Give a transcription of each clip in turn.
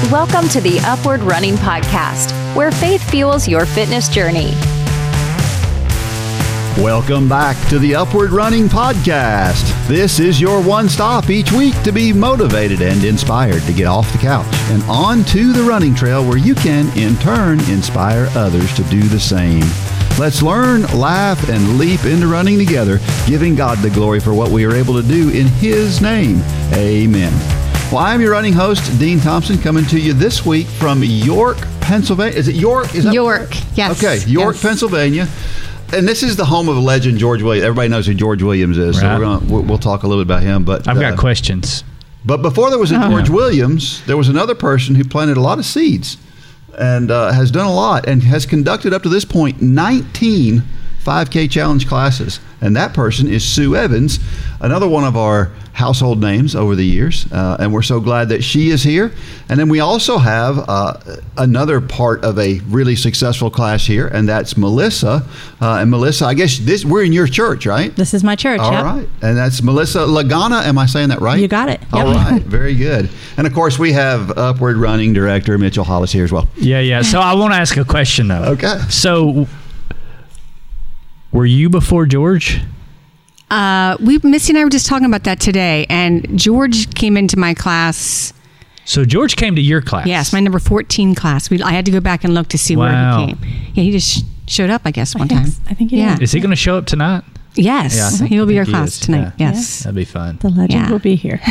Welcome to the Upward Running Podcast, where faith fuels your fitness journey. Welcome back to the Upward Running Podcast. This is your one stop each week to be motivated and inspired to get off the couch and onto the running trail where you can, in turn, inspire others to do the same. Let's learn, laugh, and leap into running together, giving God the glory for what we are able to do in His name. Amen. Well, I'm your running host, Dean Thompson, coming to you this week from York, Pennsylvania. Is it York? York, yes. Okay, York, yes. Pennsylvania. And this is the home of legend George Williams. Everybody knows who George Williams is, right. So we'll talk a little bit about him. But I've got questions. But before there was a George Williams, there was another person who planted a lot of seeds and has done a lot and has conducted up to this point 19 5K challenge classes. And that person is Sue Evans, another one of our household names over the years. And we're so glad that she is here. And then we also have another part of a really successful class here, and that's Melissa. And Melissa, I guess we're in your church, right? This is my church, All right. And that's Melissa Lagana. Am I saying that right? You got it. Yep. All right. Very good. And of course, we have Upward Running Director Mitchell Hollis here as well. Yeah. So I want to ask a question, though. Okay. So were you before George? Missy and I were just talking about that today, and George came into my class. So George came to your class? Yes, my number 14 class. I had to go back and look to see where he came. Yeah, he just showed up, I guess, one time. I think he did. Is he going to show up tonight? Yes, he'll be our class tonight. Yeah. Yes. That'd be fun. The legend will be here.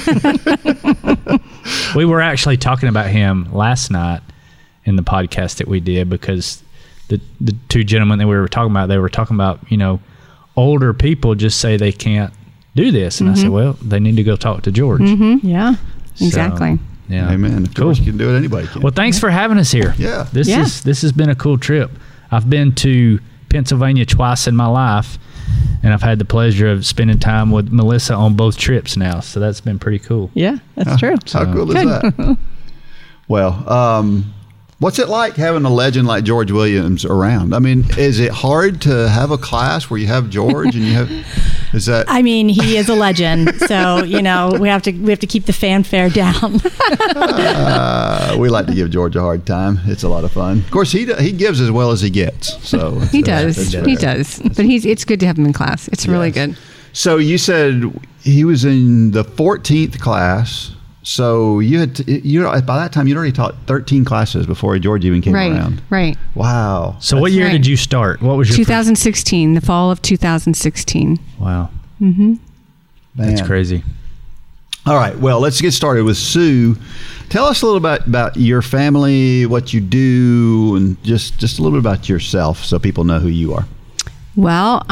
We were actually talking about him last night in the podcast that we did, because the two gentlemen that we were talking about, they were talking about, older people just say they can't do this. And I said, well, they need to go talk to George. Mm-hmm. Yeah. So, exactly. Yeah. Amen. Of course, you can do it. Anybody can. Well, thanks for having us here. Yeah. This has been a cool trip. I've been to Pennsylvania twice in my life, and I've had the pleasure of spending time with Melissa on both trips now. So that's been pretty cool. Yeah, that's true. How cool is that? Well, what's it like having a legend like George Williams around? I mean, is it hard to have a class where you have George and you have? Is that? I mean, he is a legend, so we have to keep the fanfare down. We like to give George a hard time. It's a lot of fun. Of course, he gives as well as he gets. So he does. But it's good to have him in class. It's really good. So you said he was in the 14th class. So you had by that time you'd already taught 13 classes before George even came around. Right. Wow. So what year did you start? What was your 2016, the fall of 2016. Wow. Mm-hmm. That's crazy. All right. Well, let's get started with Sue. Tell us a little about your family, what you do, and just a little bit about yourself so people know who you are. Well,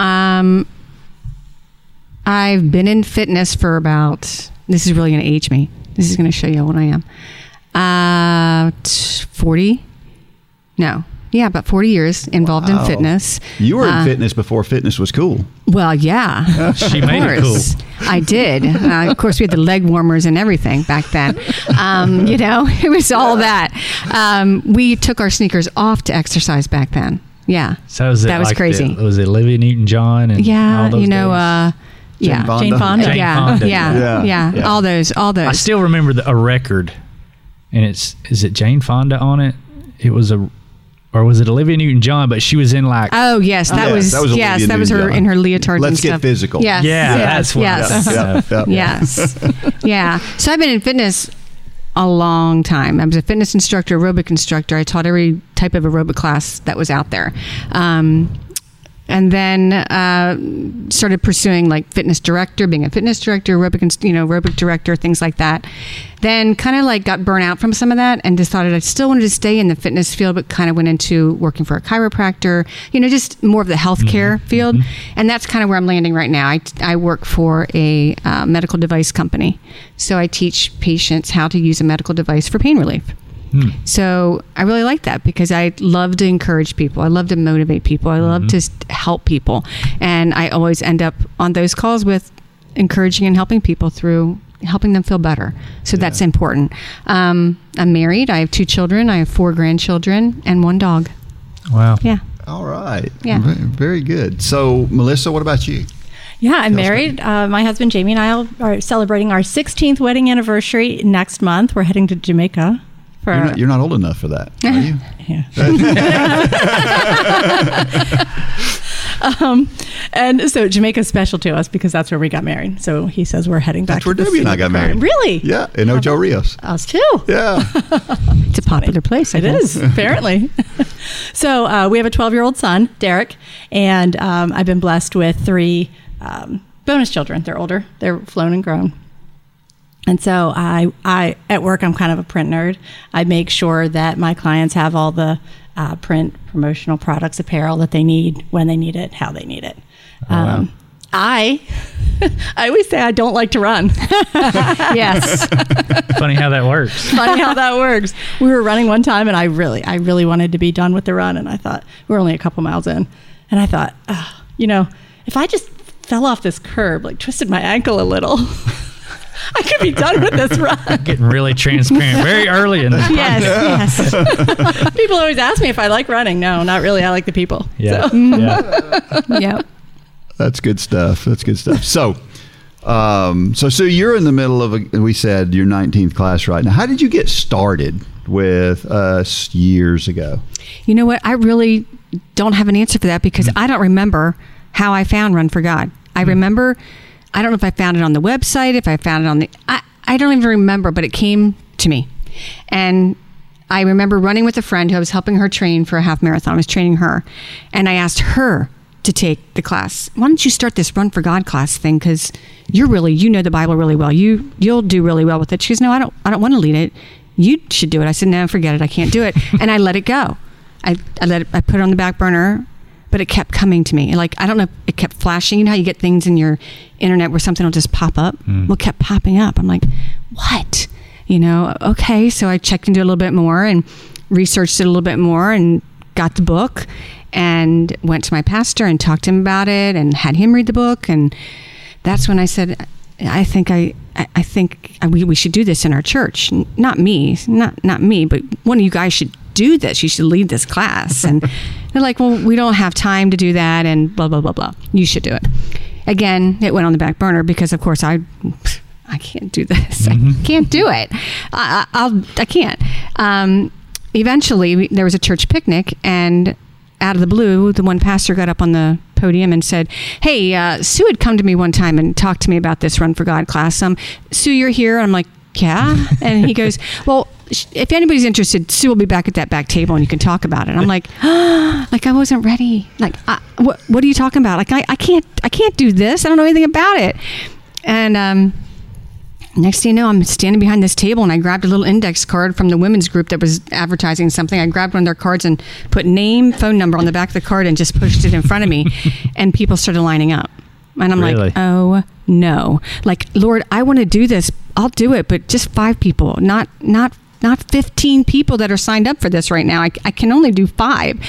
I've been in fitness for about, this is really going to age me. This is going to show you what I am. 40? No. Yeah, about 40 years involved in fitness. You were in fitness before fitness was cool. Well, yeah. She made it cool. I did. Of course, we had the leg warmers and everything back then. It was all that. We took our sneakers off to exercise back then. Yeah. So that was crazy. Was it Olivia Newton-John and all those days? Jane Fonda. Yeah. All those. I still remember a record, and is it Jane Fonda on it? It was or was it Olivia Newton-John? But she was in like. Oh yes, that was her in her leotard. Let's and get stuff. physical. Yes. Yeah, that's what. Yes. Yeah. So I've been in fitness a long time. I was a fitness instructor, aerobic instructor. I taught every type of aerobic class that was out there. And then started pursuing like fitness director, being a fitness director, aerobic director, things like that. Then kind of like got burnt out from some of that and decided I still wanted to stay in the fitness field, but kind of went into working for a chiropractor, just more of the healthcare field. And that's kind of where I'm landing right now. I work for a medical device company. So I teach patients how to use a medical device for pain relief. So I really like that because I love to encourage people. I love to motivate people. I love to help people. And I always end up on those calls with encouraging and helping people through helping them feel better. So that's important. I'm married. I have 2 children. I have 4 grandchildren and 1 dog. Wow. Yeah. All right. Yeah. Very good. So Melissa, what about you? Yeah, I'm married. My husband Jamie and I are celebrating our 16th wedding anniversary next month. We're heading to Jamaica. You're not old enough for that, are you? And so Jamaica's special to us because that's where we got married. So he says we're heading back. That's where to the Debbie and I scene got of married. crime. Really? Yeah, in Ocho Rios. Us too. Yeah. It's a popular place, I It guess. is, apparently. So we have a 12-year-old son, Derek, and I've been blessed with 3 bonus children. They're older. They're flown and grown. And so I at work, I'm kind of a print nerd. I make sure that my clients have all the print promotional products, apparel that they need, when they need it, how they need it. wow. I always say I don't like to run. Yes. Funny how that works. Funny how that works. We were running one time, and I really wanted to be done with the run, and I thought we were only a couple miles in, and I thought, if I just fell off this curb, like twisted my ankle a little, I could be done with this run. Getting really transparent very early in this. Yes. People always ask me if I like running. No, not really. I like the people. Yeah. So. Yeah. Yep. That's good stuff. So, Sue, you're in the middle of we said your 19th class right now. How did you get started with us years ago? You know what? I really don't have an answer for that because I don't remember how I found Run for God. I remember, I don't know if I found it on the website, if I found it on the, I don't even remember, but it came to me. And I remember running with a friend who I was helping her train for a half marathon. I was training her. And I asked her to take the class. Why don't you start this Run for God class thing? Because you know the Bible really well. You'll do really well with it. She goes, no, I don't want to lead it. You should do it. I said, no, forget it. I can't do it. And I let it go. I put it on the back burner, but it kept coming to me. Like, I don't know, it kept flashing. You know how you get things in your internet where something will just pop up? Well, it kept popping up. I'm like, what? Okay. So I checked into it a little bit more and researched it a little bit more and got the book and went to my pastor and talked to him about it and had him read the book. And that's when I said, I think we should do this in our church. Not me, but one of you guys should do this. You should lead this class. And they're like, well, we don't have time to do that and blah, blah, blah, blah. You should do it. Again, it went on the back burner because, of course, I can't do this. I can't do it. I can't. Eventually, there was a church picnic, and out of the blue, the one pastor got up on the podium and said, hey, Sue had come to me one time and talked to me about this Run for God class. Sue, you're here? I'm like, yeah. And he goes, well, if anybody's interested, Sue will be back at that back table and you can talk about it. I'm like, like I wasn't ready. Like, what are you talking about? Like, I can't do this. I don't know anything about it. And next thing you know, I'm standing behind this table and I grabbed a little index card from the women's group that was advertising something. I grabbed one of their cards and put name, phone number on the back of the card and just pushed it in front of me. And people started lining up. And I'm Really? like, oh no. Like, Lord, I want to do this. I'll do it, but just 5 people, not 15 people that are signed up for this right now. I can only do 5.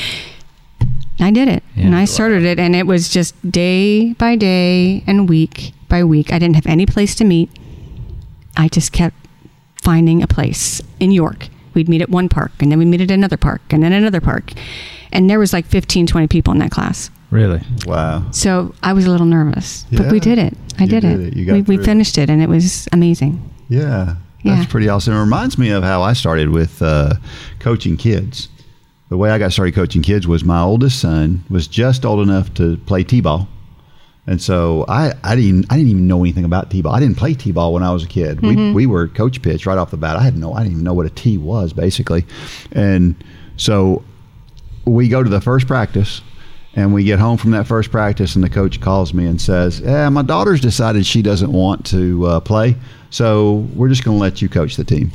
I did it. Yeah. And I started it, and it was just day by day and week by week. I didn't have any place to meet. I just kept finding a place in York. We'd meet at one park, and then we'd meet at another park, and then another park. And there was like 15, 20 people in that class. Really? Wow. So I was a little nervous, but Yeah. we did it. I You did did it. it. You got We through it. finished it, and it was amazing. Yeah. Yeah. That's pretty awesome. It reminds me of how I started with coaching kids. The way I got started coaching kids was my oldest son was just old enough to play t-ball. And so I didn't even know anything about t-ball. I didn't play t-ball when I was a kid. We were coach pitch right off the bat. I didn't even know what a tee was, basically. And so we go to the first practice, and we get home from that first practice, and the coach calls me and says, my daughter's decided she doesn't want to play, so we're just going to let you coach the team.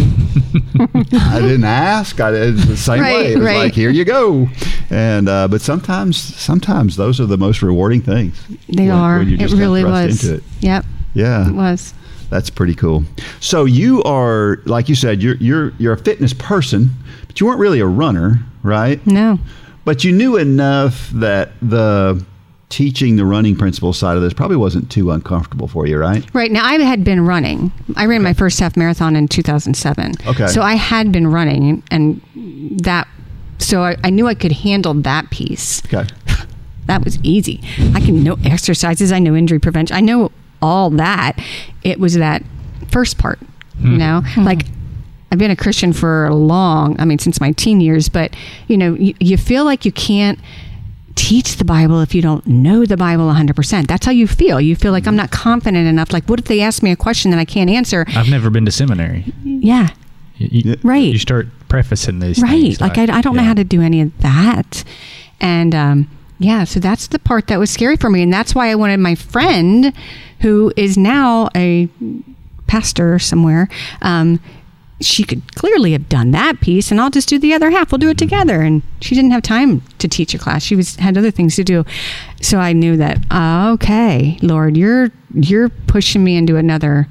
I didn't ask. I did the same way. It was like, here you go. And but sometimes those are the most rewarding things. They when are. you It just got really thrust was. into it. Yep. Yeah. It was. That's pretty cool. So you are, like you said, you're a fitness person, but you weren't really a runner, right? No. But you knew enough that the teaching the running principle side of this probably wasn't too uncomfortable for you, right? Right. Now, I had been running. I ran my first half marathon in 2007. Okay. So I had been running, and so I knew I could handle that piece. Okay. That was easy. I can know exercises. I know injury prevention. I know all that. It was that first part, you know? Like, I've been a Christian for since my teen years, but you feel like you can't teach the Bible if you don't know the Bible 100%. That's how you feel. You feel like I'm not confident enough. Like, what if they ask me a question that I can't answer? I've never been to seminary. Yeah. Right. You start prefacing these right. things. Like I don't know how to do any of that. And so that's the part that was scary for me. And that's why I wanted my friend, who is now a pastor somewhere, she could clearly have done that piece, and I'll just do the other half. We'll do it together. And she didn't have time to teach a class. She had other things to do. So I knew that, okay, Lord, you're pushing me into another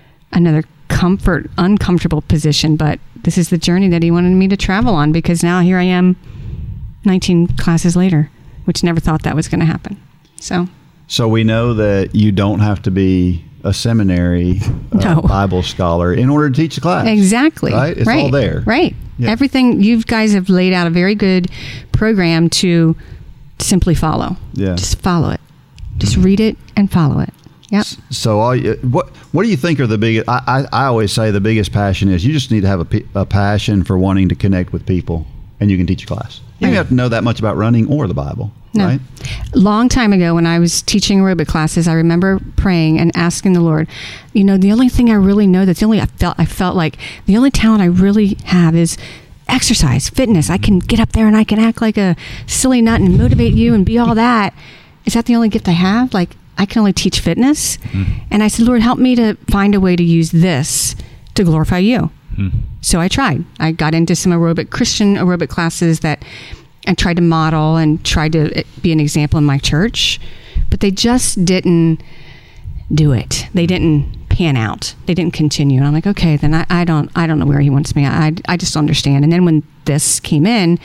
uncomfortable position, but this is the journey that he wanted me to travel on, because now here I am 19 classes later, which never thought that was going to happen. So we know that you don't have to be a seminary Bible scholar in order to teach the class. Exactly. Right? It's all there. Right. Yeah. Everything, you guys have laid out a very good program to simply follow. Yeah. Just follow it. Just read it and follow it. Yep. So what do you think are the biggest, I always say the biggest passion is you just need to have a passion for wanting to connect with people, and you can teach a class. You don't have to know that much about running or the Bible. No. Right? Long time ago when I was teaching aerobic classes, I remember praying and asking the Lord, the only thing I really know, I felt like the only talent I really have is exercise, fitness. I can get up there and I can act like a silly nut and motivate you and be all that. Is that the only gift I have? Like, I can only teach fitness. And I said, Lord, help me to find a way to use this to glorify you. So I tried. I got into some Christian aerobic classes that I tried to model and tried to be an example in my church, but they just didn't do it. They didn't pan out. They didn't continue. And I'm like, okay, then I don't know where he wants me. I just don't understand. And then when this came in,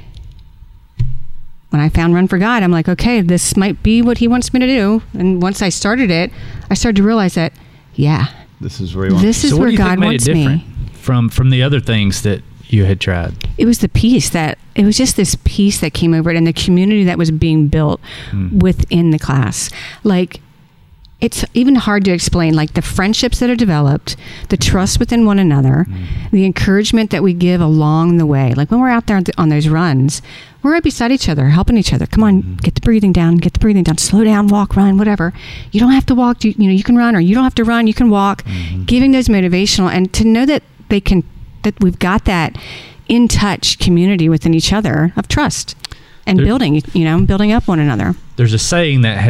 when I found Run for God, I'm like, okay, this might be what he wants me to do. And once I started it, I started to realize that, this is where he wants this is where God wants me. From the other things that you had tried? It was the peace it was just this peace that came over it, and the community that was being built within the class. Like, it's even hard to explain, like the friendships that are developed, the trust within one another, the encouragement that we give along the way. Like when we're out there on those runs, we're right beside each other, helping each other. Come on, get the breathing down, slow down, walk, run, whatever. You don't have to walk, you can run, or you don't have to run, you can walk. Giving those motivational, and to know that that we've got that in touch community within each other of trust and building up one another. There's a saying that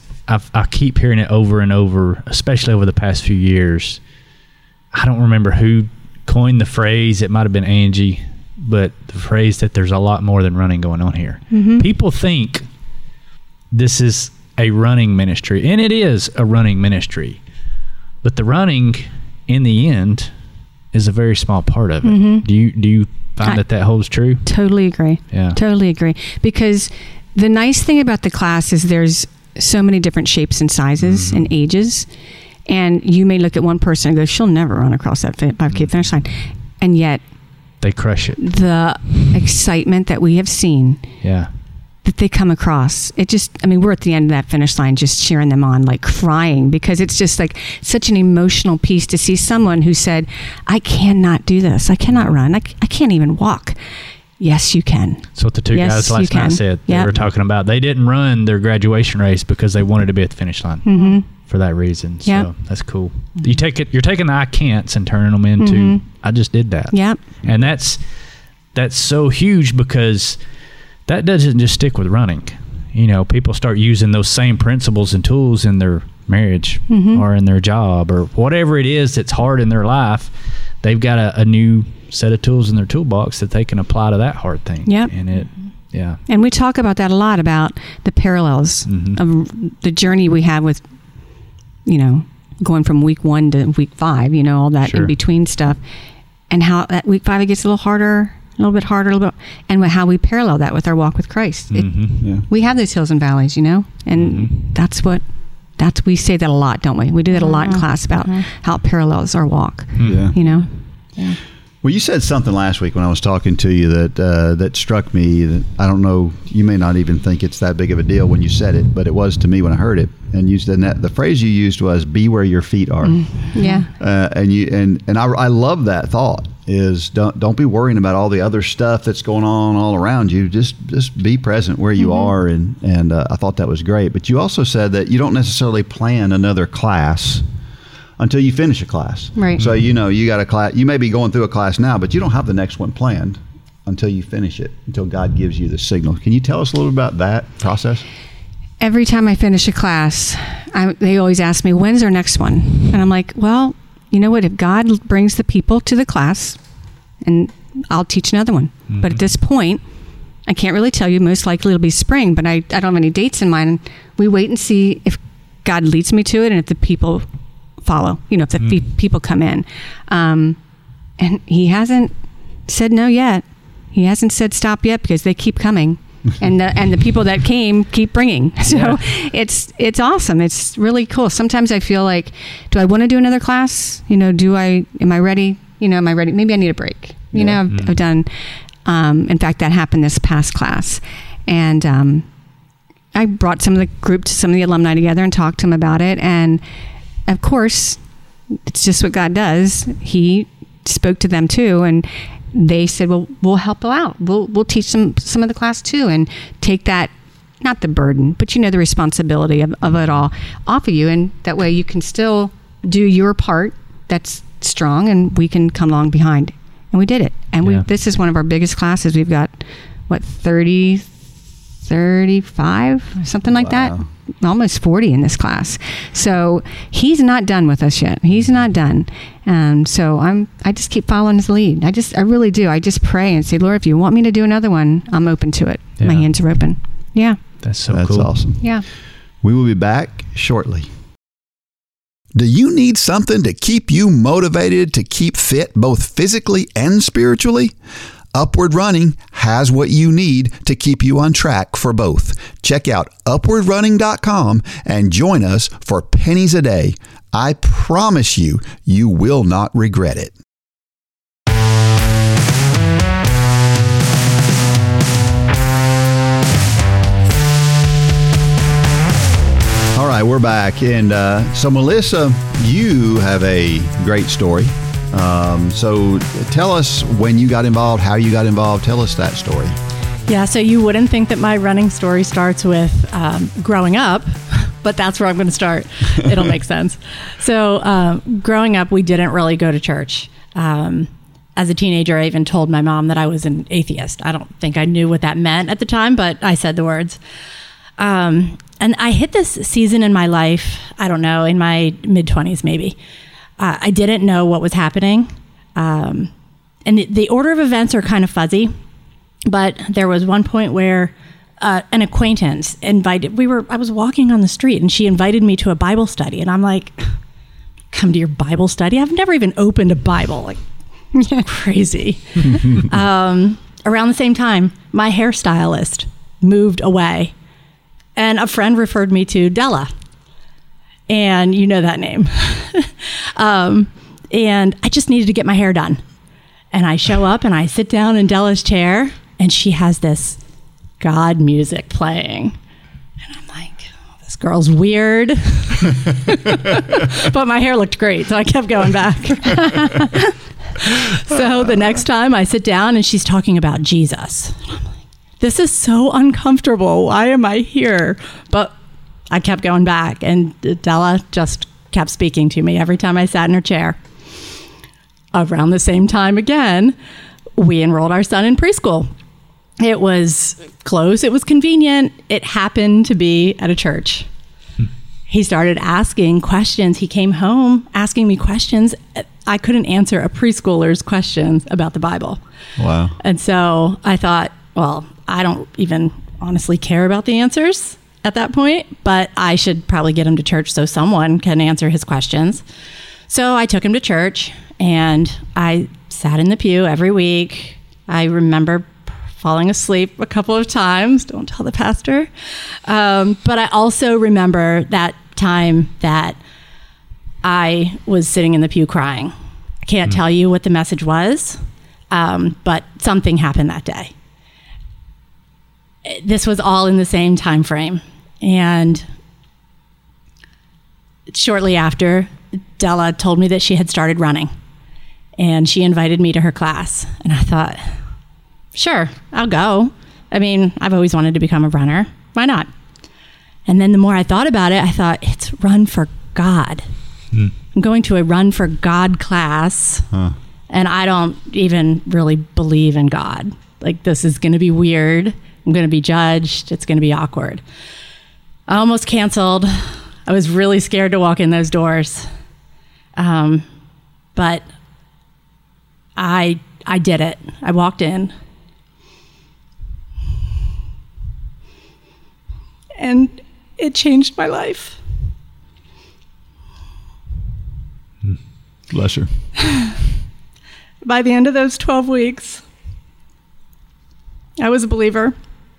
I keep hearing it over and over, especially over the past few years. I don't remember who coined the phrase. It might have been Angie, but the phrase that there's a lot more than running going on here. People think this is a running ministry, and it is a running ministry, but the running in the end is a very small part of it. Do you find that holds true? Totally agree. Yeah. Totally agree. Because the nice thing about the class is there's so many different shapes and sizes and ages. And you may look at one person and go, she'll never run across that 5K finish line. And yet they crush it. The excitement that we have seen. Yeah. That they come across, we're at the end of that finish line just cheering them on, like crying, because it's just like such an emotional piece to see someone who said, I cannot do this. I cannot run. I can't even walk. Yes, you can. That's what the two guys last night said. They were talking about they didn't run their graduation race because they wanted to be at the finish line for that reason. So that's cool. You're taking the I can'ts and turning them into I just did that. Yep. And that's so huge, because that doesn't just stick with running. People start using those same principles and tools in their marriage or in their job or whatever it is that's hard in their life. They've got a new set of tools in their toolbox that they can apply to that hard thing. Yep. And we talk about that a lot, about the parallels of the journey we have with, going from week 1 to week 5, all that in between stuff, and how at week 5 it gets a little harder, a little bit harder, and how we parallel that with our walk with Christ. We have those hills and valleys, and we say that a lot, don't we? We do that a lot in class about how it parallels our walk. Yeah. Well, you said something last week when I was talking to you that struck me. That I don't know, you may not even think it's that big of a deal when you said it, but it was to me when I heard it. And you said the phrase you used was "be where your feet are." Yeah. And I love that thought. is don't be worrying about all the other stuff that's going on all around you. Just be present where you are, and I thought that was great. But you also said that you don't necessarily plan another class until you finish a class. Right. So you got a class. You may be going through a class now, but you don't have the next one planned until you finish it, until God gives you the signal. Can you tell us a little about that process? Every time I finish a class, they always ask me, when's our next one? And I'm like, well, you know what? If God brings the people to the class, and I'll teach another one. Mm-hmm. But at this point, I can't really tell you. Most likely it'll be spring, but I don't have any dates in mind. We wait and see if God leads me to it and if the people follow, if the people come in. And he hasn't said no yet. He hasn't said stop yet, because they keep coming. And the people that came keep bringing. So it's awesome. It's really cool. Sometimes I feel like, do I want to do another class? Am I ready? Am I ready? Maybe I need a break. I've done, in fact, that happened this past class. And I brought some of the alumni together and talked to them about it. And of course, it's just what God does. He spoke to them too. And they said, well, we'll help out. We'll teach them some of the class too, and take that, not the burden, but the responsibility of it all off of you. And that way you can still do your part that's strong, and we can come along behind. And we did it. And this is one of our biggest classes. We've got, 35, something like that. Almost 40 in this class. So he's not done with us yet. He's not done. So I just keep following his lead. I really do. I just pray and say, Lord, if you want me to do another one, I'm open to it. Yeah. My hands are open. Yeah. That's cool. That's awesome. Yeah. We will be back shortly. Do you need something to keep you motivated to keep fit both physically and spiritually? Upward Running has what you need to keep you on track for both. Check out upwardrunning.com and join us for pennies a day. I promise you, you will not regret it. All right, we're back. And so, Melissa, you have a great story. So tell us when you got involved, how you got involved. Tell us that story. Yeah, so you wouldn't think that my running story starts with growing up, but that's where I'm going to start. It'll make sense. So growing up, we didn't really go to church. As a teenager, I even told my mom that I was an atheist. I don't think I knew what that meant at the time, but I said the words. And I hit this season in my life, I don't know, in my mid-20s maybe. I didn't know what was happening. And the order of events are kind of fuzzy, but there was one point where an acquaintance invited, I was walking on the street and she invited me to a Bible study. And I'm like, come to your Bible study? I've never even opened a Bible. Like, crazy. Around the same time, my hairstylist moved away and a friend referred me to Della. And you know that name. And I just needed to get my hair done. And I show up and I sit down in Della's chair and she has this God music playing. And I'm like, oh, this girl's weird. But my hair looked great, so I kept going back. So the next time I sit down and she's talking about Jesus. And I'm like, this is so uncomfortable. Why am I here? But I kept going back, and Della just kept speaking to me every time I sat in her chair. Around the same time again, we enrolled our son in preschool. It was close. It was convenient. It happened to be at a church. He started asking questions. He came home asking me questions. I couldn't answer a preschooler's questions about the Bible. Wow. And so I thought, well, I don't even honestly care about the answers at that point, but I should probably get him to church so someone can answer his questions. So I took him to church and I sat in the pew every week. I remember falling asleep a couple of times. Don't tell the pastor. But I also remember that time that I was sitting in the pew crying. I can't tell you what the message was, but something happened that day. This was all in the same time frame. And shortly after, Della told me that she had started running. and she invited me to her class. And I thought, sure, I'll go. I mean, I've always wanted to become a runner. Why not? And then the more I thought about it, I thought, it's Run for God. I'm going to a Run for God class, and I don't even really believe in God. Like, this is going to be weird. I'm going to be judged. It's going to be awkward. I almost canceled. I was really scared to walk in those doors. But I did it. I walked in. And it changed my life. Bless her. By the end of those 12 weeks, I was a believer.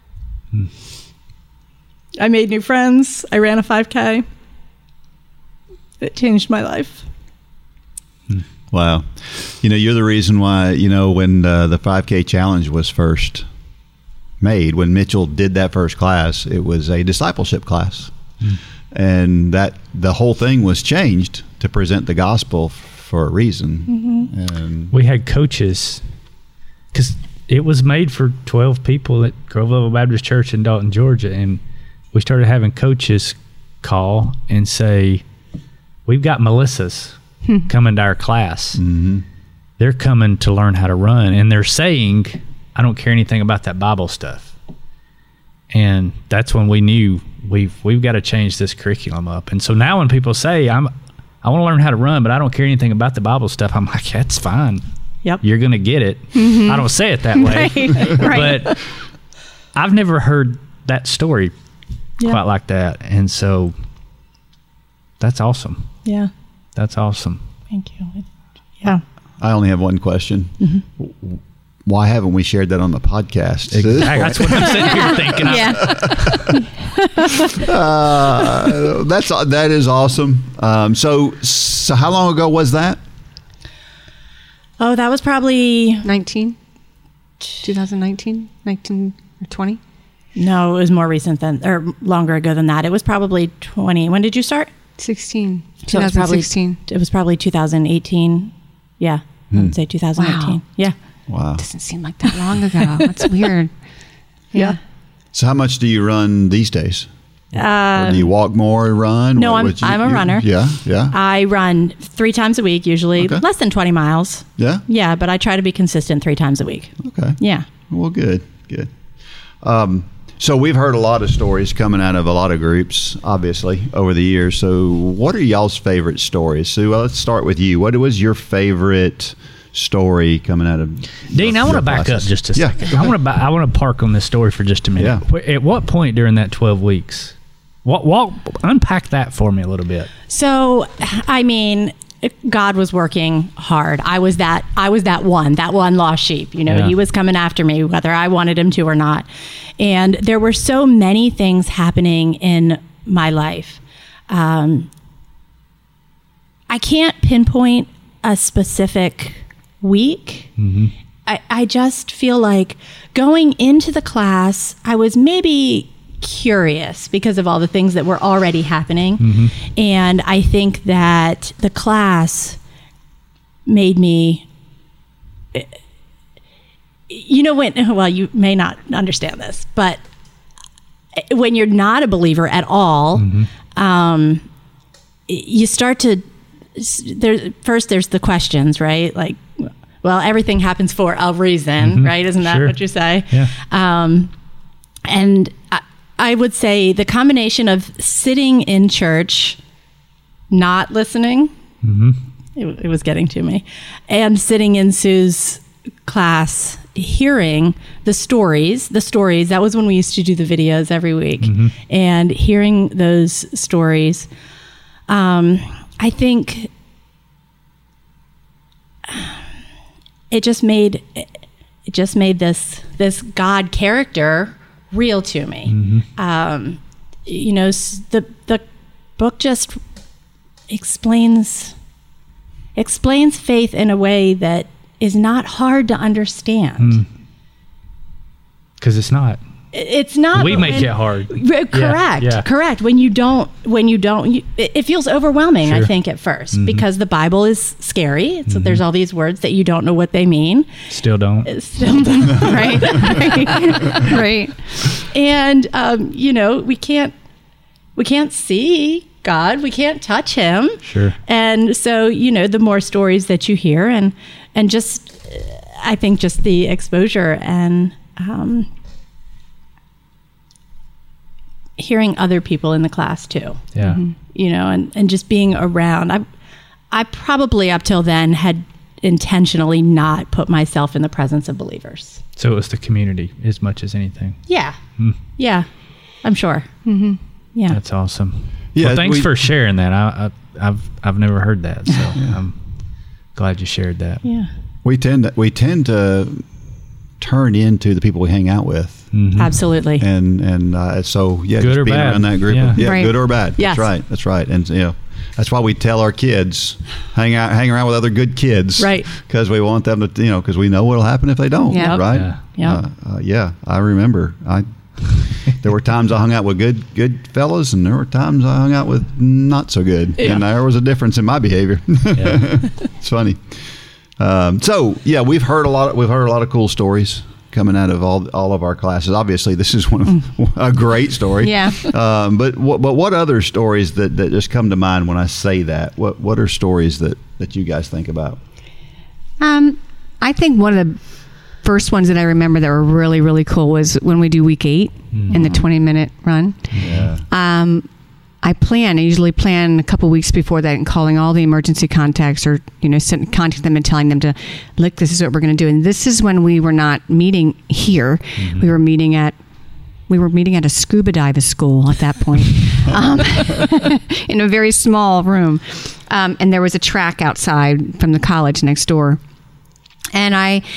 I made new friends. I ran a 5K. It changed my life. Wow. You're the reason why, when the 5K challenge was first made, when Mitchell did that first class, it was a discipleship class. And that the whole thing was changed to present the gospel for a reason. And we had coaches, because it was made for 12 people at Grove Level Baptist Church in Dalton, Georgia. And we started having coaches call and say, we've got Melissas coming to our class. They're coming to learn how to run. And they're saying, I don't care anything about that Bible stuff. And that's when we knew we've got to change this curriculum up. And so now when people say, I want to learn how to run, but I don't care anything about the Bible stuff, I'm like, that's fine. Yep. You're going to get it. I don't say it that way. Right. But I've never heard that story quite like that. And so that's awesome. Yeah. That's awesome. Thank you. Yeah. I only have one question. Why haven't we shared that on the podcast? Exactly. That's what I'm sitting here thinking. That is awesome. So how long ago was that? Oh, that was probably 2019, 19 or 20. No, it was more recent or longer ago than that. It was probably 20. When did you start? 16. So it was 2016. it was probably 2018. Yeah, I would say 2018. Wow. Yeah. Wow. Doesn't seem like that long ago. That's weird. Yeah. So how much do you run these days? Or do you walk more or run? No, I'm a runner. Yeah. I run 3 times a week, usually less than 20 miles. Yeah? Yeah, but I try to be consistent 3 times a week. Okay. Yeah. Well, good. So we've heard a lot of stories coming out of a lot of groups, obviously, over the years. So what are y'all's favorite stories? Sue, let's start with you. What was your favorite story coming out of Dean? I want to back up just a second. I want to park on this story for just a minute. Yeah. At what point during that 12 weeks, unpack that for me a little bit. So, I mean, God was working hard. I was that one lost sheep. He was coming after me, whether I wanted him to or not. And there were so many things happening in my life. I can't pinpoint a specific week. I just feel like going into the class, I was maybe curious because of all the things that were already happening. And I think that the class made me, you may not understand this, but when you're not a believer at all, you start to, there's the questions, right? Like, well, everything happens for a reason, right? Isn't that what you say? Yeah. And I would say the combination of sitting in church, not listening, it was getting to me, and sitting in Sue's class, hearing the stories, that was when we used to do the videos every week, and hearing those stories, I think it just made this God character real to me. The book just explains faith in a way that is not hard to understand. Because it's not. it's not. We make it hard. Correct. Yeah. Correct. When you don't, it feels overwhelming, I think, at first, because the Bible is scary. So there's all these words that you don't know what they mean. Still don't. Right. Right. And, we can't see God. We can't touch him. Sure. And so, the more stories that you hear and just, I think just the exposure and, hearing other people in the class too. Yeah. And just being around. I probably up till then had intentionally not put myself in the presence of believers. So it was the community as much as anything. Yeah. Yeah, I'm sure. Mm-hmm. Yeah. That's awesome. Yeah, well, thanks for sharing that. I've never heard that, so I'm glad you shared that. Yeah. We tend to turn into the people we hang out with. Mm-hmm. Absolutely. And so good just or being bad. around that group. Yeah. Right. Good or bad. Yes. That's right. And that's why we tell our kids hang around with other good kids. Right. Because we want them to, because we know what'll happen if they don't. Yep. Right. Yeah. I remember. There were times I hung out with good fellas, and there were times I hung out with not so good, and there was a difference in my behavior. It's funny. We've heard a lot of cool stories coming out of all of our classes. Obviously, this is a great story. Yeah. But what other stories that just come to mind when I say that? What are stories that you guys think about? I think one of the first ones that I remember that were really, really cool was when we do week 8 in the 20-minute run. Yeah. I usually plan a couple weeks before that and calling all the emergency contacts or, contact them and telling them to, look, this is what we're going to do. And this is when we were not meeting here. Mm-hmm. We were meeting at a scuba dive school at that point, in a very small room. And there was a track outside from the college next door. And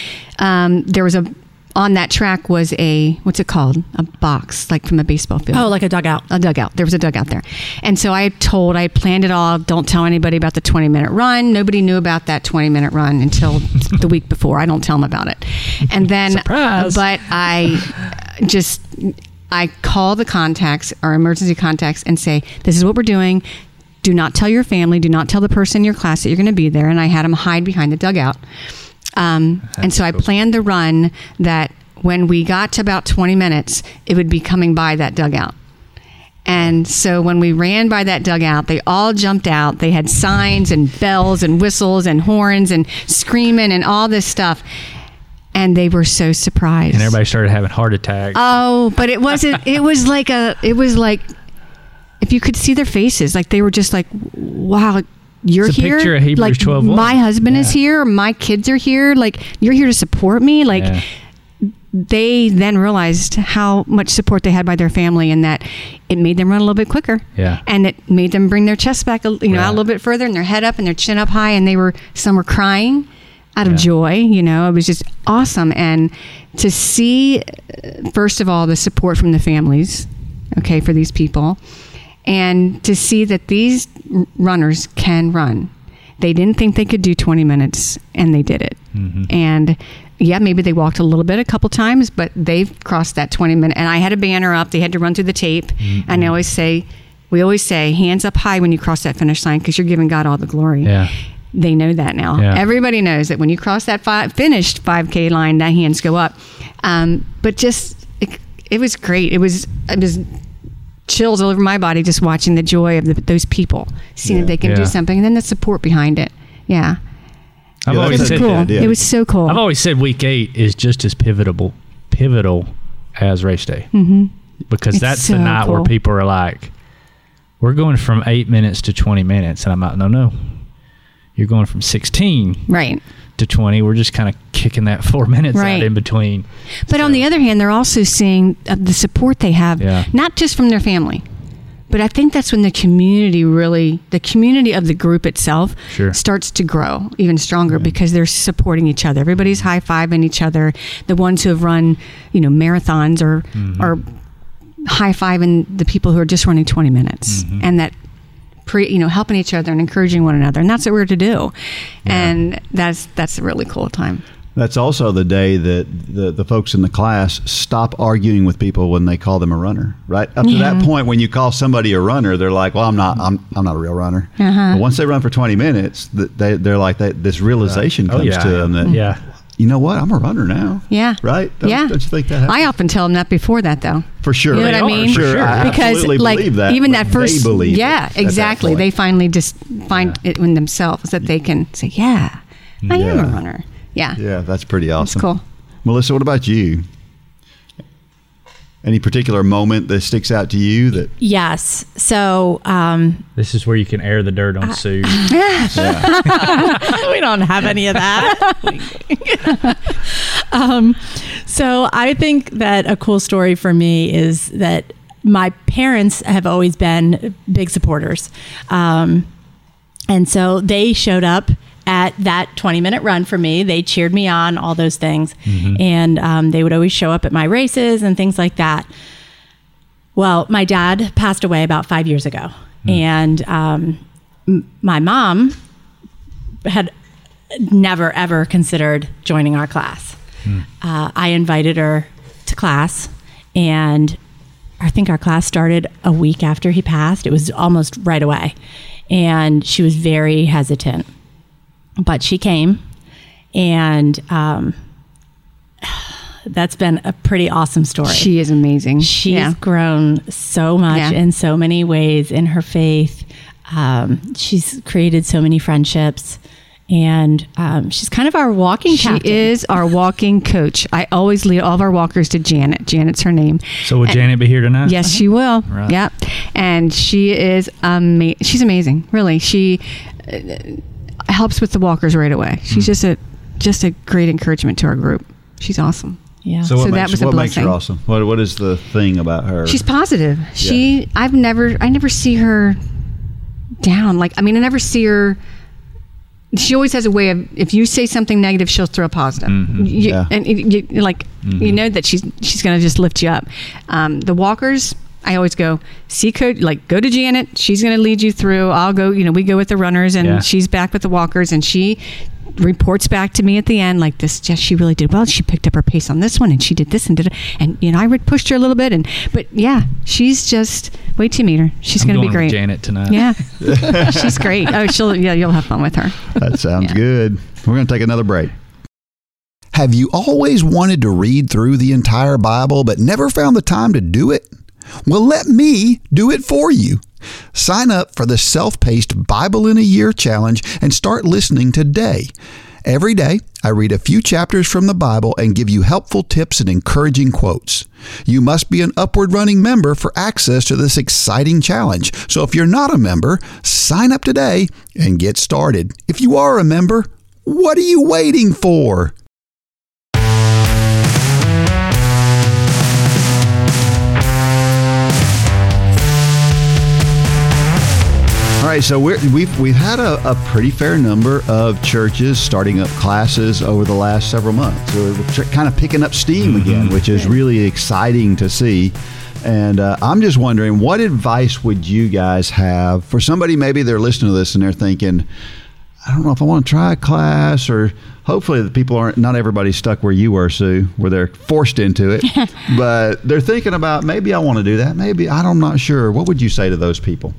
on that track was what's it called? A box, like from a baseball field. Oh, like a dugout. A dugout. There was a dugout there. And so I planned it all. Don't tell anybody about the 20-minute run. Nobody knew about that 20-minute run until the week before. I don't tell them about it. And then, surprise. But I call the contacts, our emergency contacts, and say, this is what we're doing. Do not tell your family. Do not tell the person in your class that you're going to be there. And I had them hide behind the dugout. And so I planned the run that when we got to about 20 minutes, it would be coming by that dugout. And so when we ran by that dugout, they all jumped out. They had signs and bells and whistles and horns and screaming and all this stuff. And they were so surprised. And everybody started having heart attacks. Oh, but it was like if you could see their faces, like they were just like, wow, you're it's a here. Picture of Hebrews like 12:1. My husband is here. My kids are here. Like you're here to support me. Like they then realized how much support they had by their family, and that it made them run a little bit quicker. Yeah. And it made them bring their chest back, out a little bit further, and their head up and their chin up high. And some were crying out of joy. It was just awesome. And to see, first of all, the support from the families, for these people. And to see that these runners can run. They didn't think they could do 20 minutes, and they did it. Mm-hmm. And maybe they walked a couple times, but they've crossed that 20-minute. And I had a banner up. They had to run through the tape. Mm-hmm. And we always say, hands up high when you cross that finish line, because you're giving God all the glory. Yeah. They know that now. Yeah. Everybody knows that when you cross that finished 5K line, that hands go up. But just, it was great. It was chills all over my body just watching the joy of those people, seeing that they can do something, and then the support behind it. Yeah. I've always said cool. It was so cool. I've always said week 8 is just as pivotal as race day. Mm-hmm. Because that's the night where people are like, we're going from 8 minutes to 20 minutes. And I'm like, no. You're going from 16 to 20. We're just kind of kicking that 4 minutes out in between. But on the other hand, they're also seeing the support they have, not just from their family, but I think that's when the community of the group itself starts to grow even stronger, because they're supporting each other. Everybody's high-fiving each other. The ones who have run, marathons are high-fiving the people who are just running 20 minutes, and that helping each other and encouraging one another. And that's what we're to do. Yeah. And that's a really cool time. That's also the day that the folks in the class stop arguing with people when they call them a runner, right? Up to that point, when you call somebody a runner, they're like, well, I'm not a real runner. But once they run for 20 minutes, they're like, this realization comes to them that, you know what, I'm a runner now. Yeah. Right? Don't you think that happens? I often tell them that before that, though. For sure. You know what I mean? For sure. I because absolutely like believe that. even that first, they believe exactly. They finally just find it in themselves that they can say, I am a runner. Yeah. Yeah, that's pretty awesome. That's cool. Melissa, what about you? Any particular moment that sticks out to you? That Yes. So this is where you can air the dirt on Sue. we don't have any of that. So I think that a cool story for me is that my parents have always been big supporters. And so they showed up at that 20-minute run for me. They cheered me on, all those things. And they would always show up at my races and things like that. Well, my dad passed away about 5 years ago. And my mom had never, ever considered joining our class. I invited her to class, and I think our class started a week after he passed. It was almost right away. And she was very hesitant. But she came, and that's been a pretty awesome story. She is amazing. She's grown so much in so many ways in her faith. She's created so many friendships, and she's kind of our walking captain. She is our walking coach. I always lead all of our walkers to Janet. Janet's her name. So will Janet be here tonight? Yes, she will. Right. Yep. And she is she's amazing. Really. She helps with the walkers right away. She's just a great encouragement to our group. She's awesome. Yeah. So what that was a what makes blessing. her awesome? What is the thing about her? She's positive. I never see her down. I never see her. She always has a way of, if you say something negative, she'll throw a positive. And you know that she's going to just lift you up. The walkers, I always go, go to Janet. She's going to lead you through. I'll go, we go with the runners, and she's back with the walkers, and she reports back to me at the end like this. Jess, she really did well. She picked up her pace on this one, and she did this and did it. And I pushed her a little bit, but she's just, wait till you meet her. She's going to be great. With Janet tonight. Yeah, she's great. Oh, you'll have fun with her. That sounds good. We're going to take another break. Have you always wanted to read through the entire Bible but never found the time to do it? Well, let me do it for you. Sign up for the Self-Paced Bible in a Year Challenge and start listening today. Every day, I read a few chapters from the Bible and give you helpful tips and encouraging quotes. You must be an Upward Running member for access to this exciting challenge. So if you're not a member, sign up today and get started. If you are a member, what are you waiting for? All right, so we've had a pretty fair number of churches starting up classes over the last several months. So we're kind of picking up steam again, which is really exciting to see. And I'm just wondering, what advice would you guys have for somebody, maybe they're listening to this and they're thinking, I don't know if I want to try a class, or hopefully the people not everybody's stuck where you were, Sue, where they're forced into it, but they're thinking about, maybe I want to do that. Maybe I'm not sure. What would you say to those people?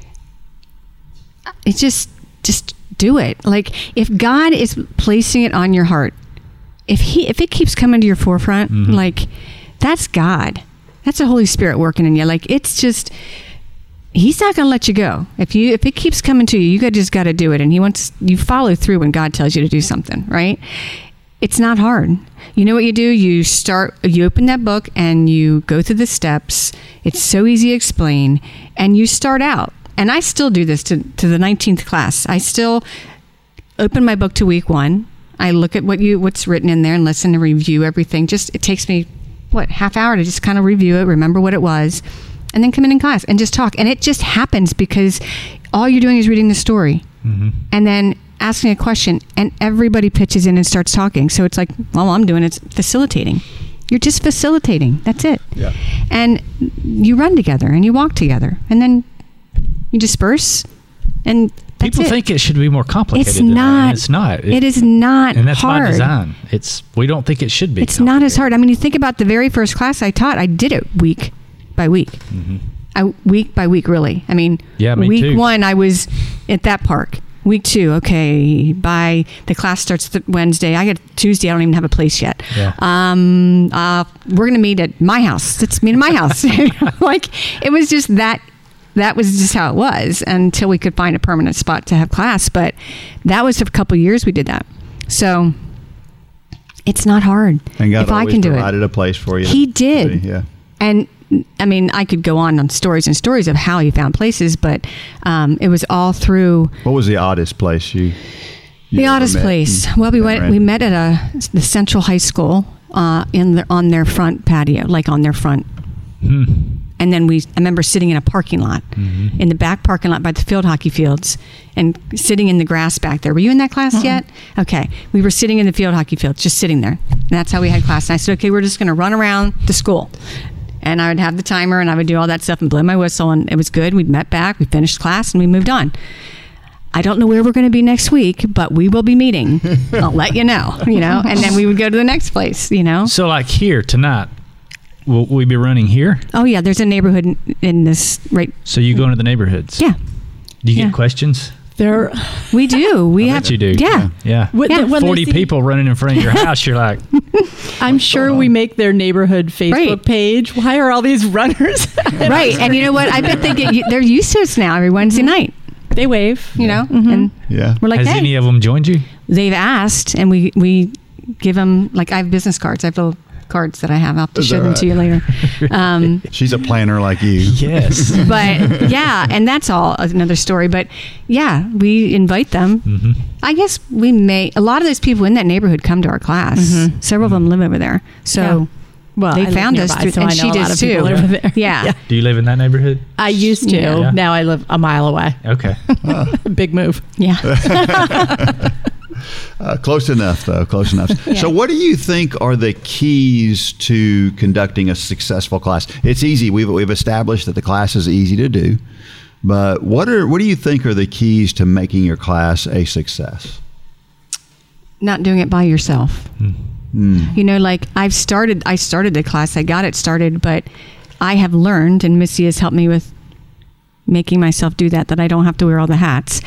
It's just do it. If God is placing it on your heart, if it keeps coming to your forefront, that's God. That's the Holy Spirit working in you. It's just, He's not going to let you go. If it keeps coming to you, you just got to do it. And you follow through when God tells you to do something, right? It's not hard. You know what you do? You open that book and you go through the steps. It's so easy to explain, and you start out. And I still do this to the 19th class. I still open my book to week 1. I look at what's written in there and listen and review everything. It takes me, half hour to just kind of review it, remember what it was, and then come in class and just talk. And it just happens because all you're doing is reading the story and then asking a question, and everybody pitches in and starts talking. So it's like, all I'm doing is facilitating. You're just facilitating. That's it. Yeah. And you run together and you walk together, and then you disperse, and People think it should be more complicated. It's than that, not. and it's not. It is not and that's hard. by design. We don't think it should be. It's not as hard. I mean, you think about the very first class I taught. I did it week by week. Week by week, really. I mean, me week too. 1, I was at that park. Week 2, okay, by the class starts Wednesday. I get Tuesday. I don't even have a place yet. Yeah. We're going to meet at my house. Let's meet at my house. Like, it was just that. That was just how it was until we could find a permanent spot to have class. But that was a couple of years we did that. So it's not hard. And God if I always can do provided it. a place for you. He did. Yeah. And I mean, I could go on stories and stories of how he found places, but it was all through. What was the oddest place you The ever oddest met? place. Well, we met at the Central High School on their front patio, like on their front. And then I remember sitting in a parking lot, in the back parking lot by the field hockey fields, and sitting in the grass back there. Were you in that class yet? Okay. We were sitting in the field hockey fields, just sitting there. And that's how we had class. And I said, okay, we're just going to run around the school. And I would have the timer, and I would do all that stuff and blow my whistle, and it was good. We'd met back, we finished class, and we moved on. I don't know where we're going to be next week, but we will be meeting. I'll let you know, and then we would go to the next place, So like here tonight, will we be running here? Oh, yeah, there's a neighborhood in this, right? So you go into the neighborhoods? Yeah. Do you get questions? We do. We I have bet you do. Yeah. When 40 they see- people running in front of your house, you're like, I'm sure we make their neighborhood Facebook Right. page. Why are all these runners? Right. And you know what? I bet they're used to us now every Wednesday night, They wave. and Yeah. we're like, has hey, any of them joined you? they've asked, and we give them, like, I have business cards. I have little cards that I have. I'll have to Is show that them right? to you later. She's a planner like you. Yes. But yeah, and that's all another story. But yeah, we invite them. I guess a lot of those people in that neighborhood come to our class. Several of them live over there. So Well, they I live found us nearby, through, so and I know she a lot does of people too. over there. Yeah. Do you live in that neighborhood? I used to. Yeah. Now I live a mile away. Okay. Big move. Yeah. Close enough, though. Close enough. So what do you think are the keys to conducting a successful class? It's easy. We've established that the class is easy to do. But what do you think are the keys to making your class a success? Not doing it by yourself. Like I started the class, I got it started, but I have learned, and Missy has helped me with making myself do that I don't have to wear all the hats.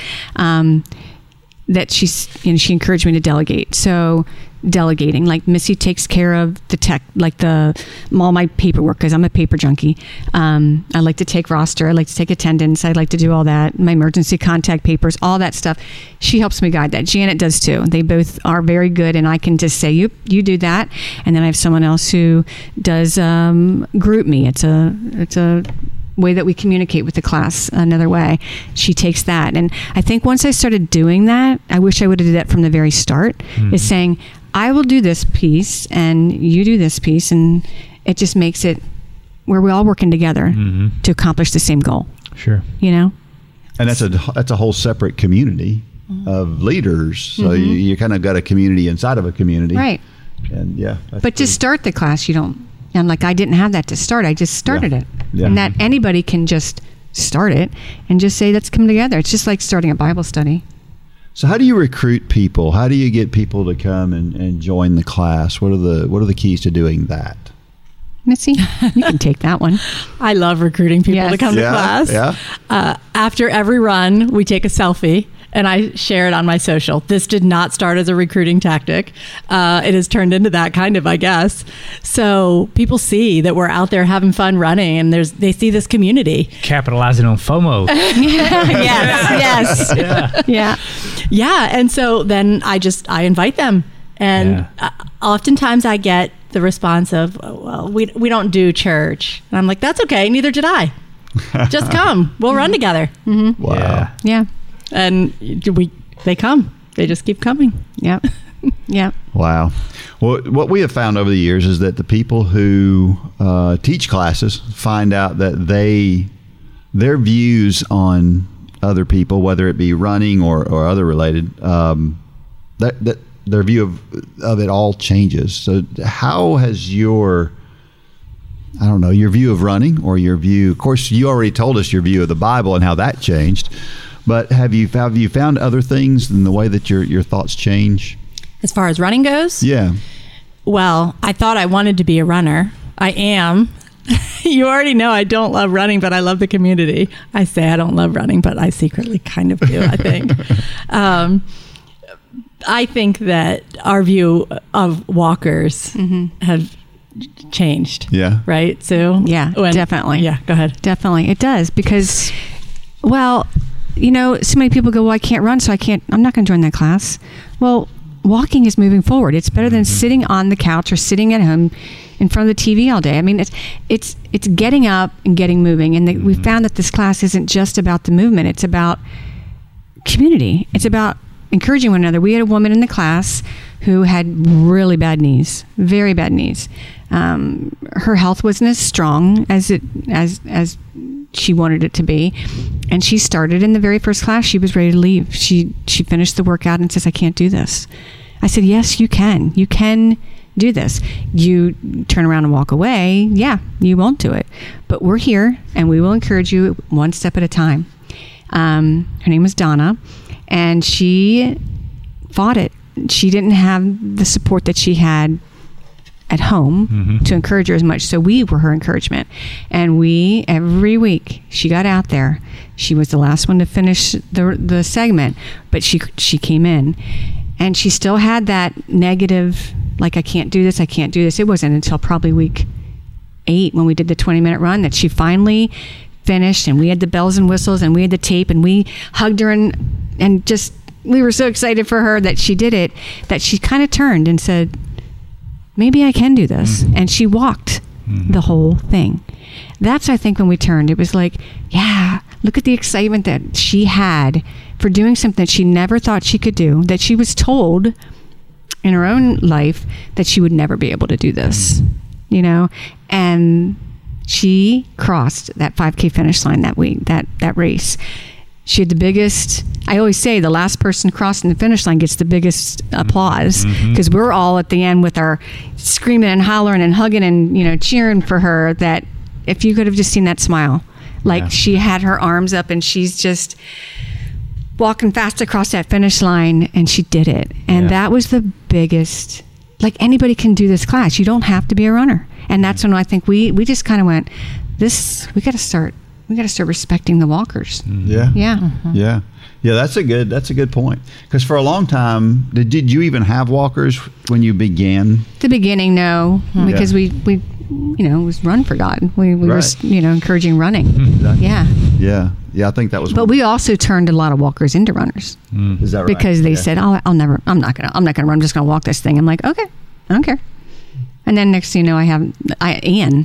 That she encouraged me to delegate. So delegating, like Missy takes care of the tech, like all my paperwork, because I'm a paper junkie. I like to take roster. I like to take attendance. I like to do all that. My emergency contact papers, all that stuff. She helps me guide that. Janet does too. They both are very good, and I can just say, you do that. And then I have someone else who does group me. It's a way that we communicate with the class another way. She takes that. And I think once I started doing that, I wish I would have did that from the very start, is saying, I will do this piece and you do this piece. And it just makes it where we're all working together to accomplish the same goal. Sure. And that's a whole separate community of leaders. So you kind of got a community inside of a community. Right. And yeah. But to start the class, you don't, and like I didn't have that to start. I just started it. Yeah. And that anybody can just start it and just say, let's come together. It's just like starting a Bible study. So how do you recruit people? How do you get people to come and join the class? What are the keys to doing that? Missy, you can take that one. I love recruiting people to come to class. Yeah. After every run, we take a selfie, and I share it on my social. This did not start as a recruiting tactic. It has turned into that kind of, I guess. So people see that we're out there having fun running, and they see this community. Capitalizing on FOMO. Yes. Yeah. And so then I invite them. And oftentimes I get the response of, well, we don't do church. And I'm like, that's okay. Neither did I. Just come. We'll run together. Wow. Yeah. And they come. They just keep coming. Yep. Yep. Wow. Well, what we have found over the years is that the people who teach classes find out that their views on other people, whether it be running or other related, that their view of it all changes. So how has your view of running, or your view, of course, you already told us your view of the Bible and how that changed, But have you found other things in the way that your thoughts change? As far as running goes? Yeah. Well, I thought I wanted to be a runner. I am. You already know I don't love running, but I love the community. I say I don't love running, but I secretly kind of do, I think. I think that our view of walkers have changed. Yeah. Right, Sue? Yeah, definitely. Yeah, go ahead. Definitely. It does because, well, so many people go, well, I can't run, so I'm not going to join that class. Well, walking is moving forward. It's better than sitting on the couch or sitting at home in front of the TV all day. I mean, it's getting up and getting moving. And we found that this class isn't just about the movement. It's about community. It's about encouraging one another. We had a woman in the class who had really bad knees, very bad knees. Her health wasn't as strong as she wanted it to be, and she started in the very first class. She was ready to leave. She finished the workout and says, "I can't do this." I said, "Yes, you can. You can do this. You turn around and walk away. Yeah, you won't do it, but we're here, and we will encourage you one step at a time." Her name was Donna, and she fought it. She didn't have the support that she had at home to encourage her as much. So we were her encouragement. And every week, she got out there. She was the last one to finish the segment, but she came in. And she still had that negative, like, I can't do this. It wasn't until probably week 8 when we did the 20-minute run that she finally finished, and we had the bells and whistles, and we had the tape, and we hugged her, and just, we were so excited for her that she did it, that she kind of turned and said, maybe I can do this. And she walked the whole thing. That's, I think, when we turned, it was like, yeah, look at the excitement that she had for doing something that she never thought she could do, that she was told in her own life that she would never be able to do this, and she crossed that 5K finish line that week, that race. She had the biggest, I always say the last person crossing the finish line gets the biggest applause, because we're all at the end with our screaming and hollering and hugging and, cheering for her, that if you could have just seen that smile, like she had her arms up and she's just walking fast across that finish line, and she did it. And that was the biggest, like, anybody can do this class. You don't have to be a runner. And that's when I think we just kind of went, we got to start respecting the walkers. Yeah. That's a good point. Because for a long time, did you even have walkers when you began? The beginning, no, because we was Run for God. We were encouraging running. Exactly. Yeah. I think that was. But we also turned a lot of walkers into runners. Is that right? Because they said, "Oh, I'm not gonna run. I'm just gonna walk this thing." I'm like, okay, I don't care. And then next thing you know, I have Ann,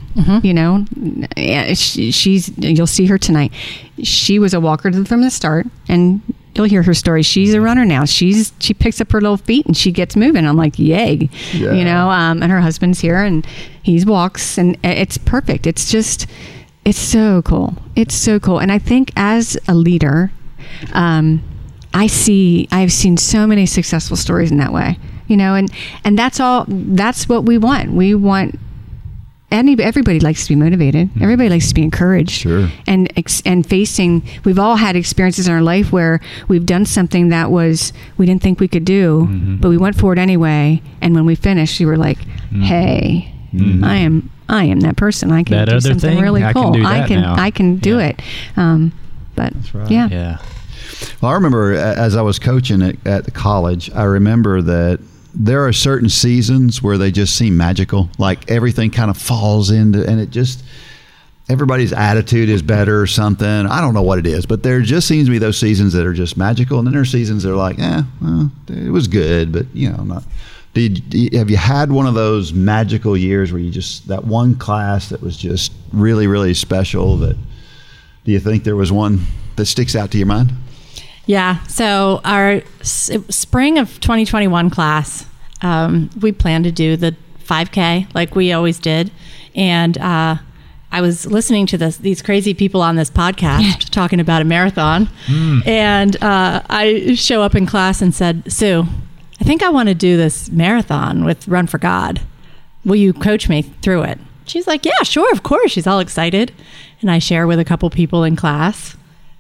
you'll see her tonight. She was a walker from the start, and you'll hear her story. She's a runner now. She picks up her little feet and she gets moving. I'm like, yay, and her husband's here and he walks, and it's perfect. It's so cool. It's so cool. And I think as a leader, I've seen so many successful stories in that way. And that's what we want. We want everybody likes to be motivated. Everybody likes to be encouraged. Sure. And we've all had experiences in our life where we've done something that we didn't think we could do, but we went for it anyway. And when we finished, we were like, hey, I am that person. I can do something really cool. I can do it. But that's right. Yeah. Well, I remember as I was coaching at the college, I remember that there are certain seasons where they just seem magical. Like everything kind of falls into, and it just, everybody's attitude is better or something. I don't know what it is, but there just seems to be those seasons that are just magical. And then there are seasons that are like, well, it was good, but not. Have you had one of those magical years where you just, that one class that was just really, really special? Do you think there was one that sticks out to your mind? Yeah. So our spring of 2021 class, we planned to do the 5K like we always did. And I was listening to these crazy people on this podcast talking about a marathon. And I show up in class and said, Sue, I think I want to do this marathon with Run for God. Will you coach me through it? She's like, yeah, sure, of course. She's all excited. And I share with a couple people in class.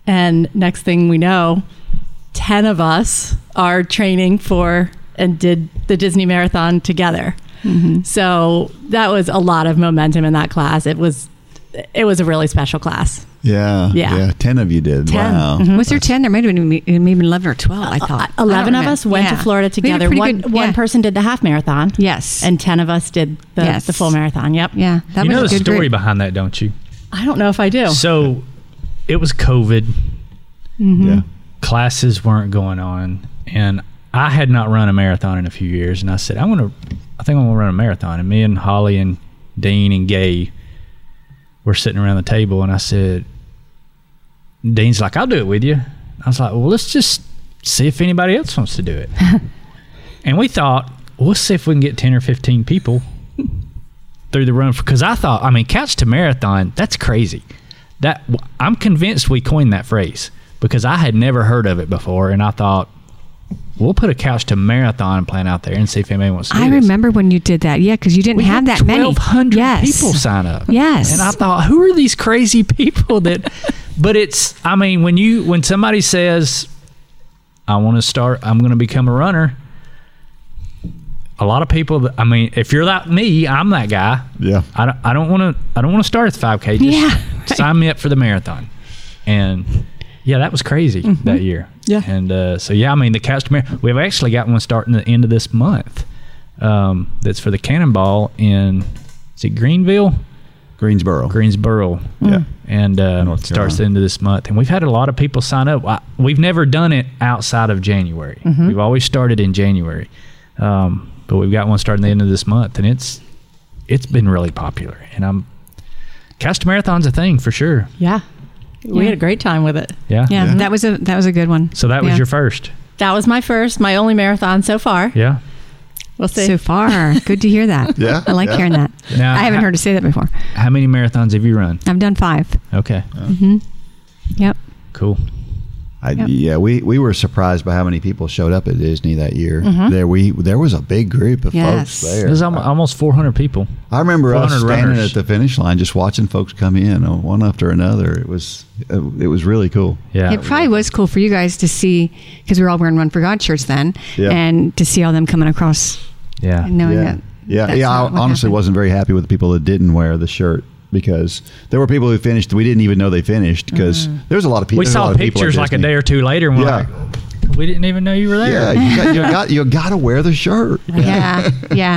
And next thing we know, 10 of us are training for and did the Disney Marathon together. Mm-hmm. So that was a lot of momentum in that class. It was a really special class. Yeah. 10 of you did. 10. Wow. Mm-hmm. Was there 10? There might have been maybe 11 or 12, I thought. 11 of us went to Florida together. One person did the half marathon. Yes. And 10 of us did the full marathon. Yep. Yeah. That you know the story behind that, don't you? I don't know if I do. So it was COVID. Mm-hmm. Yeah. Classes weren't going on. And I had not run a marathon in a few years. And I said, I think I'm going to run a marathon. And me and Holly and Dean and Gay were sitting around the table. And I said, Dean's like, I'll do it with you. I was like, well, let's just see if anybody else wants to do it. And we thought, well, let's see if we can get 10 or 15 people through the run. Because I thought, couch to marathon, that's crazy. I'm convinced we coined that phrase because I had never heard of it before. And I thought, we'll put a couch to marathon plan out there and see if anybody wants to do this. I remember when you did that. Yeah, because you didn't have that many. 1,200 people sign up. Yes. And I thought, who are these crazy people that... But it's, when somebody says, I'm going to become a runner, a lot of people, if you're like me, I'm that guy. Yeah. I don't want to start at the 5K. Just sign me up for the marathon. And yeah, that was crazy that year. Yeah. And the couch to marathon, we've actually got one starting at the end of this month. That's for the Cannonball in, is it Greensboro. Yeah. And starts at the end of this month. And we've had a lot of people sign up. We've never done it outside of January. Mm-hmm. We've always started in January. But we've got one starting at the end of this month. And it's been really popular. And couch to marathon's a thing for sure. Yeah. We had a great time with it. Yeah. Yeah. That was a good one. So that was your first. That was my only marathon so far. Yeah. We'll see. So far. Good to hear that. Yeah. I like hearing that. Now, I haven't heard her say that before. How many marathons have you run? I've done 5. Okay. Mm-hmm. Yep. Cool. Yeah, we were surprised by how many people showed up at Disney that year. Mm-hmm. There was a big group of folks there. There's almost 400 people. I remember us standing runners at the finish line, just watching folks come in one after another. It was really cool. Yeah, it probably was cool for you guys to see because we were all wearing Run for God shirts then, and to see all them coming across. Yeah, and knowing that. Yeah. I honestly wasn't very happy with the people that didn't wear the shirt. Because there were people who finished, we didn't even know they finished because there was a lot of people. We saw pictures like a day or two later, and we're like, we didn't even know you were there. Yeah, you got to wear the shirt. Yeah.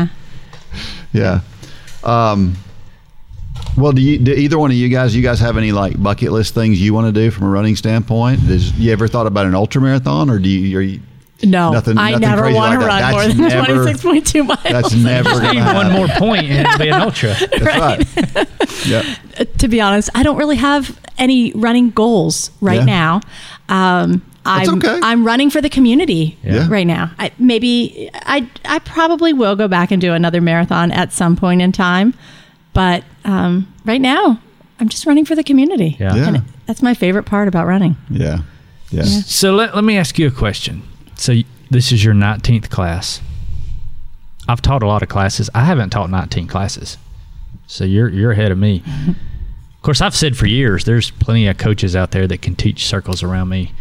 Well, do either one of you guys have any like bucket list things you want to do from a running standpoint? You ever thought about an ultra marathon, or are you? No, nothing I never want to run more than 26.2 miles. That's never going to happen. One more point and it'll be an ultra. That's right. Yeah. To be honest, I don't really have any running goals right now. That's okay. I'm running for the community right now. I probably will go back and do another marathon at some point in time, but right now I'm just running for the community. Yeah. And that's my favorite part about running. Yeah. So let me ask you a question. So this is your 19th class. I've taught a lot of classes. I haven't taught 19 classes. So you're ahead of me. Of course, I've said for years, there's plenty of coaches out there that can teach circles around me.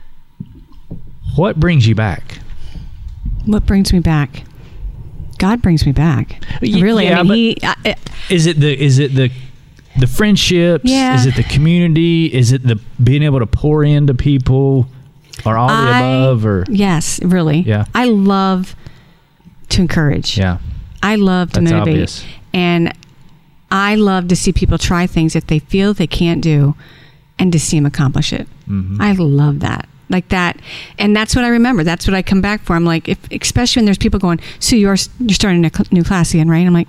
What brings you back? What brings me back? God brings me back. Really? Yeah, is it the friendships? Yeah. Is it the community? Is it the being able to pour into people? Or all the above? Or yes, really. Yeah. I love to encourage. Yeah. I love to motivate. Obvious. And I love to see people try things that they feel they can't do and to see them accomplish it. Mm-hmm. I love that. Like that. And that's what I remember. That's what I come back for. I'm like, especially when there's people going, so you're starting a new class again, right? I'm like,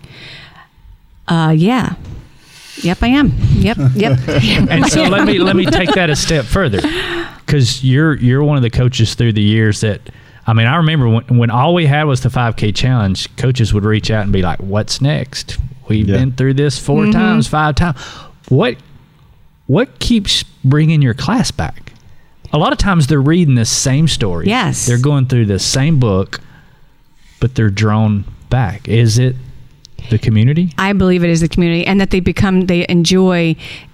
yeah. Yep, I am. Yep. And so let me take that a step further, because you're one of the coaches through the years that, I remember when all we had was the 5K challenge, coaches would reach out and be like, "What's next? We've been through this 4 times, 5 times. What keeps bringing your class back?" A lot of times they're reading the same story. Yes, they're going through the same book, but they're drawn back. Is it the community? I believe it is the community, and that they enjoy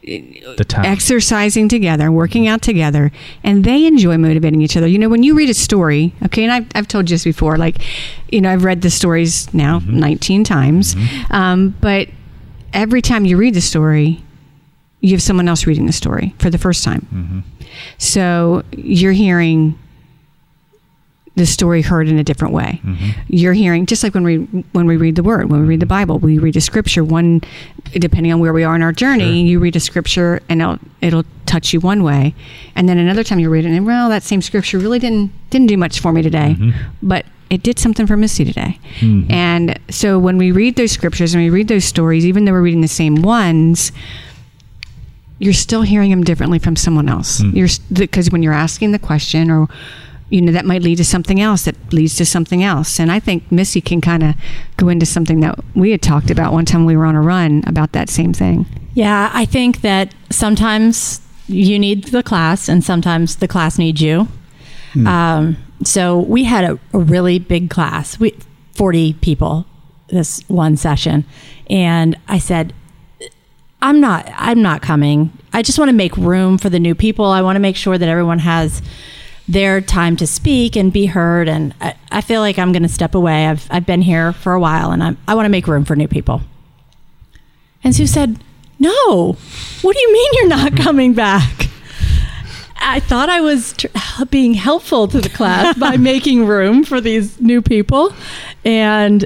the time. exercising together, working out together, and they enjoy motivating each other. You know, when you read a story, okay, and I've told you this before, like, you know, I've read the stories now 19 times, but every time you read the story, you have someone else reading the story for the first time. So you're hearing the story heard in a different way. You're hearing, just like when we read the Word, when we read the Bible, we read a scripture. One, depending on where we are in our journey, you read a scripture and it'll touch you one way, and then another time you read it and, well, that same scripture really didn't do much for me today, but it did something for Missy today. And so when we read those scriptures and we read those stories, even though we're reading the same ones, you're still hearing them differently from someone else. Because when you're asking the question, or you know, that might lead to something else that leads to something else. And I think Missy can kind of go into something that we had talked about one time we were on a run about that same thing. Yeah, I think that sometimes you need the class and sometimes the class needs you. So we had a really big class, 40 people this one session. And I said, I'm not coming. I just want to make room for the new people. I want to make sure that everyone has their time to speak and be heard. And I feel like I'm going to step away. I've been here for a while, and I want to make room for new people. And Sue said, no, what do you mean you're not coming back? I thought I was being helpful to the class by making room for these new people. And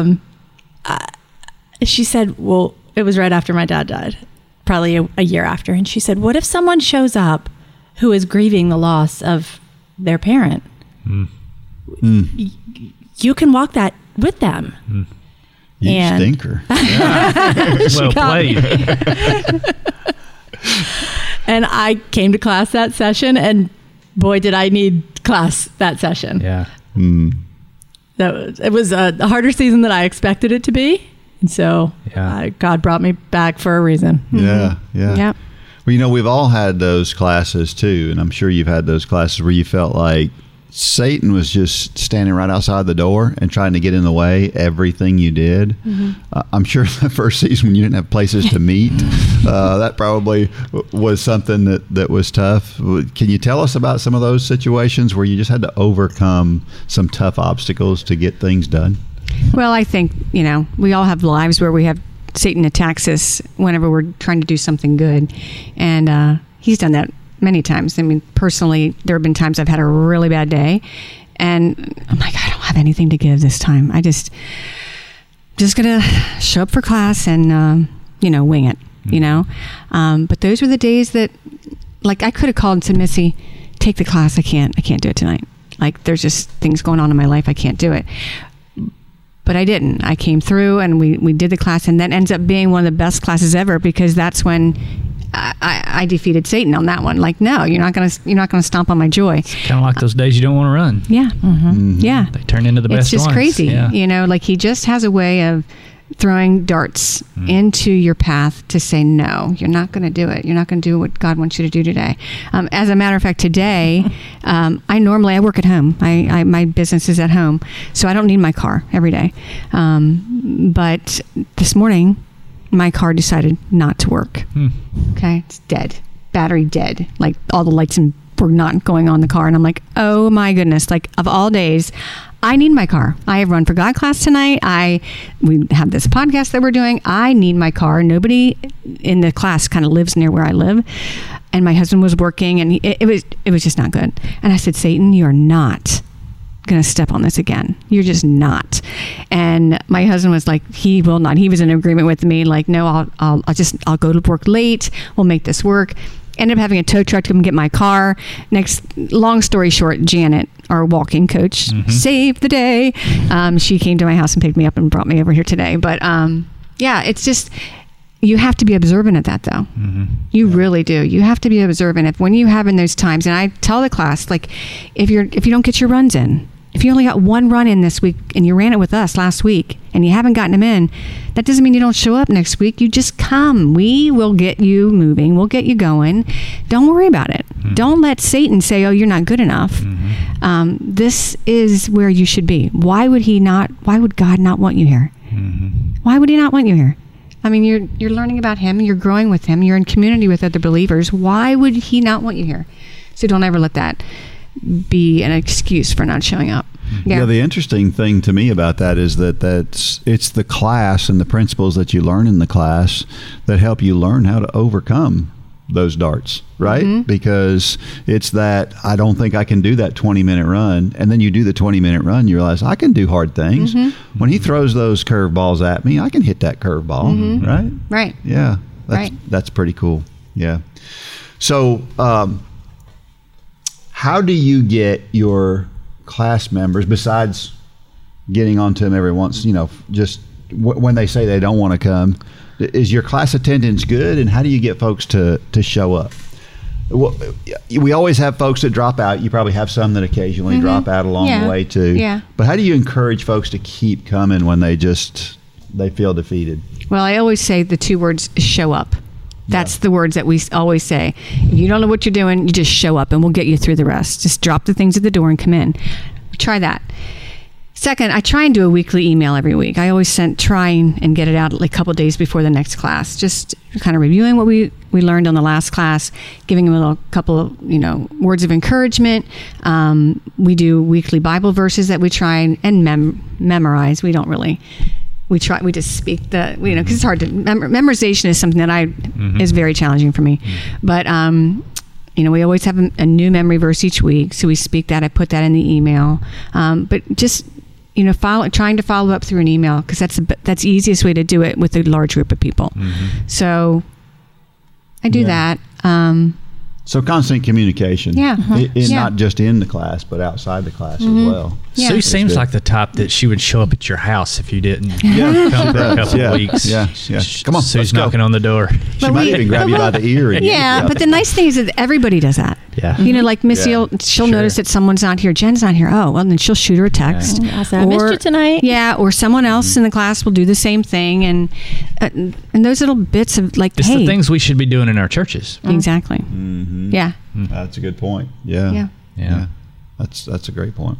she said, well, it was right after my dad died, probably a year after. And she said, what if someone shows up who is grieving the loss of their parent? You can walk that with them. You stinker. Well played. And I came to class that session, and boy, did I need class that session. Yeah. It was a harder season than I expected it to be. And so God brought me back for a reason. Yeah. Yep. Well, you know, we've all had those classes too, and I'm sure you've had those classes where you felt like Satan was just standing right outside the door and trying to get in the way everything you did. I'm sure the first season when you didn't have places to meet, that probably was something that was tough. Can you tell us about some of those situations where you just had to overcome some tough obstacles to get things done? Well, I think, you know, we all have lives where we have Satan attacks us whenever we're trying to do something good. And he's done that many times. I mean, personally, there have been times I've had a really bad day and I'm like, I don't have anything to give this time. I just gonna show up for class and, you know, wing it, you know? But those were the days that, like, I could have called and said, Missy, take the class. I can't do it tonight. Like, there's just things going on in my life. I can't do it. But I didn't. I came through and we did the class, and that ends up being one of the best classes ever, because that's when I defeated Satan on that one. Like, no, you're not gonna stomp on my joy. It's kind of like those days you don't want to run. Yeah. Yeah. They turn into the best ones. It's just crazy. Yeah. You know, like, he just has a way of throwing darts into your path to say, no, you're not going to do it. You're not going to do what God wants you to do today. As a matter of fact, today, I work at home. My business is at home, so I don't need my car every day. But this morning, my car decided not to work. Okay. It's dead. Battery dead. Like, all the lights were not going on the car. And I'm like, oh my goodness. Like, of all days, I need my car. I have Run for God class tonight. We have this podcast that we're doing. I need my car. Nobody in the class kind of lives near where I live. And my husband was working, and it was just not good. And I said, Satan, you are not going to step on this again. You're just not. And my husband was like, he will not. He was in agreement with me. Like, no, I'll go to work late. We'll make this work. Ended up having a tow truck to come get my car. Long story short, Janet, our walking coach, saved the day. She came to my house and picked me up and brought me over here today. But yeah, it's just, you have to be observant of that, though. You really do. You have to be observant of when you have in those times. And I tell the class, like, if you don't get your runs in, if you only got one run in this week and you ran it with us last week and you haven't gotten them in, that doesn't mean you don't show up next week. You just come. We will get you moving. We'll get you going. Don't worry about it. Don't let Satan say, oh, you're not good enough. This is where you should be. Why would God not want you here? Why would he not want you here? I mean, you're learning about him. You're growing with him. You're in community with other believers. Why would he not want you here? So don't ever let that be an excuse for not showing up. Yeah, the interesting thing to me about that is that it's the class and the principles that you learn in the class that help you learn how to overcome those darts, right? Mm-hmm. Because it's that I don't think I can do that 20-minute run, and then you do the 20-minute run, you realize I can do hard things. Mm-hmm. When he throws those curveballs at me, I can hit that curveball, Mm-hmm. right? Right. Yeah, Right. that's pretty cool. Yeah. So, how do you get your class members, besides getting onto them every once, just when they say they don't want to come, is your class attendance good, and how do you get folks to show up? Well, we always have folks that drop out. You probably have some that occasionally drop out along the way too. Yeah. But how do you encourage folks to keep coming when they feel defeated? Well, I always say the two words, show up. That's the words that we always say. If you don't know what you're doing, you just show up and we'll get you through the rest. Just drop the things at the door and come in. Try that. Second, I try and do a weekly email every week. I always try and get it out like a couple of days before the next class. Just kind of reviewing what we learned on the last class, giving them a couple of words of encouragement. We do weekly Bible verses that we try and memorize. We don't really. We just speak because it's hard to memorization is something that is very challenging for me. But we always have a new memory verse each week, so we speak that. I put that in the email. But just trying to follow up through an email, because that's the easiest way to do it with a large group of people. So I do that. So constant communication. Yeah. Not just in the class, but outside the class as well. Yeah. Sue That's seems good. like the type that she would show up at your house if you didn't come for a couple of weeks. Yeah. Come on, Sue's let's go. knocking on the door. She might even grab you by the ear. And Yeah, but the nice thing is that everybody does that. Yeah. Like Missy, Yeah. she'll Sure. notice that someone's not here. Jen's not here. Oh, well, then she'll shoot her a text. I'll say, I missed you tonight. Yeah, or someone else in the class will do the same thing. And those little bits of It's hey. the things we should be doing in our churches. Exactly. Mm-hmm. Yeah. That's a good point. Yeah. Yeah. That's a great point.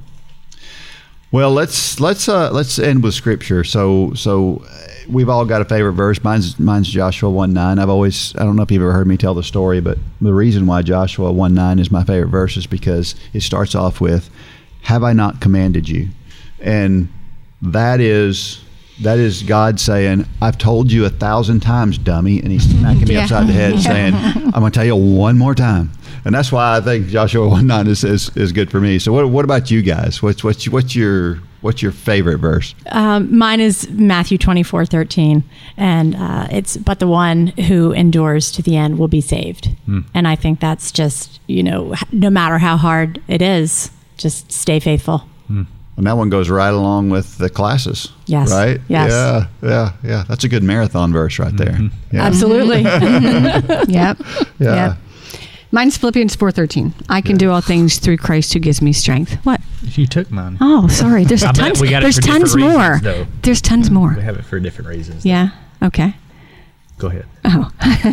Well, let's end with scripture. So we've all got a favorite verse. Mine's Joshua 1:9. I don't know if you've ever heard me tell the story, but the reason why Joshua 1:9 is my favorite verse is because it starts off with, "Have I not commanded you?" And that is God saying, "I've told you 1,000 times, dummy," and he's smacking me upside the head, saying, "I'm going to tell you one more time." And that's why I think Joshua 1:9 is good for me. So what about you guys? What's your favorite verse? Mine is Matthew 24:13, and it's "But the one who endures to the end will be saved." And I think that's just no matter how hard it is, just stay faithful. And that one goes right along with the classes. Yes. Right? Yes. Yeah. That's a good marathon verse right there. Yeah. Absolutely. Yep. Yeah. Yep. Mine's Philippians 4:13. I can do all things through Christ who gives me strength. What? You took mine. Oh, sorry. There's I bet tons. we got it There's for tons different more. reasons, though. There's tons more. We have it for different reasons. Yeah. Okay. Go ahead. Oh.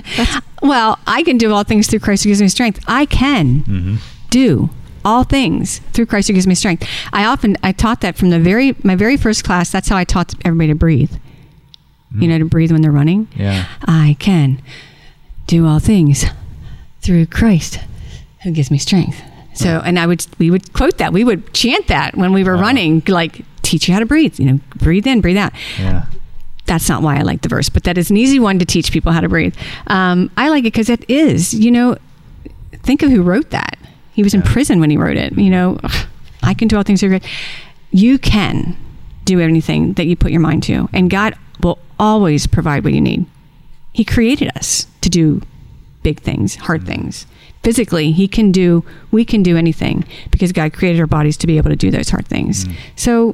Well, I can do all things through Christ who gives me strength. I can do all things through Christ who gives me strength. I taught that from my very first class. That's how I taught everybody to breathe. To breathe when they're running. Yeah. I can do all things through Christ who gives me strength. So, and we would quote that. We would chant that when we were running, like, teach you how to breathe. Breathe in, breathe out. Yeah. That's not why I like the verse, but that is an easy one to teach people how to breathe. I like it because it is, think of who wrote that. He was in prison when he wrote it. I can do all things through Christ. You can do anything that you put your mind to, and God will always provide what you need. He created us to do big things, hard things. Physically, we can do anything because God created our bodies to be able to do those hard things. So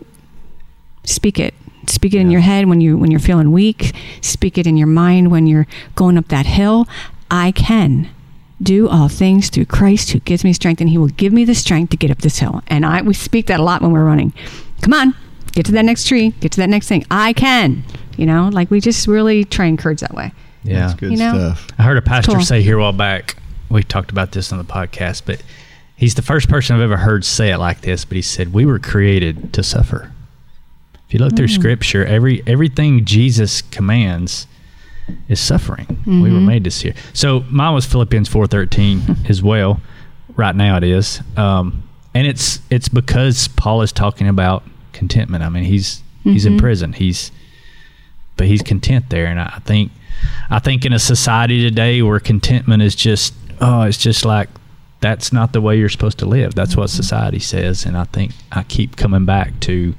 speak it. Speak it in your head when you're feeling weak. Speak it in your mind when you're going up that hill. I can do all things through Christ who gives me strength, and he will give me the strength to get up this hill. And we speak that a lot when we're running. Come on, get to that next tree, get to that next thing. I can, we just really try and encourage that way. Yeah. That's good stuff. I heard a pastor Cool. say here a while back, we talked about this on the podcast, but he's the first person I've ever heard say it like this, but he said, we were created to suffer. If you look through scripture, everything Jesus commands is suffering. We were made to see it. So mine was Philippians 4:13 as well. Right now it is. And it's because Paul is talking about contentment. I mean, he's in prison. But he's content there. And I think in a society today where contentment is just, it's just like, that's not the way you're supposed to live. That's what society says. And I think I keep coming back to,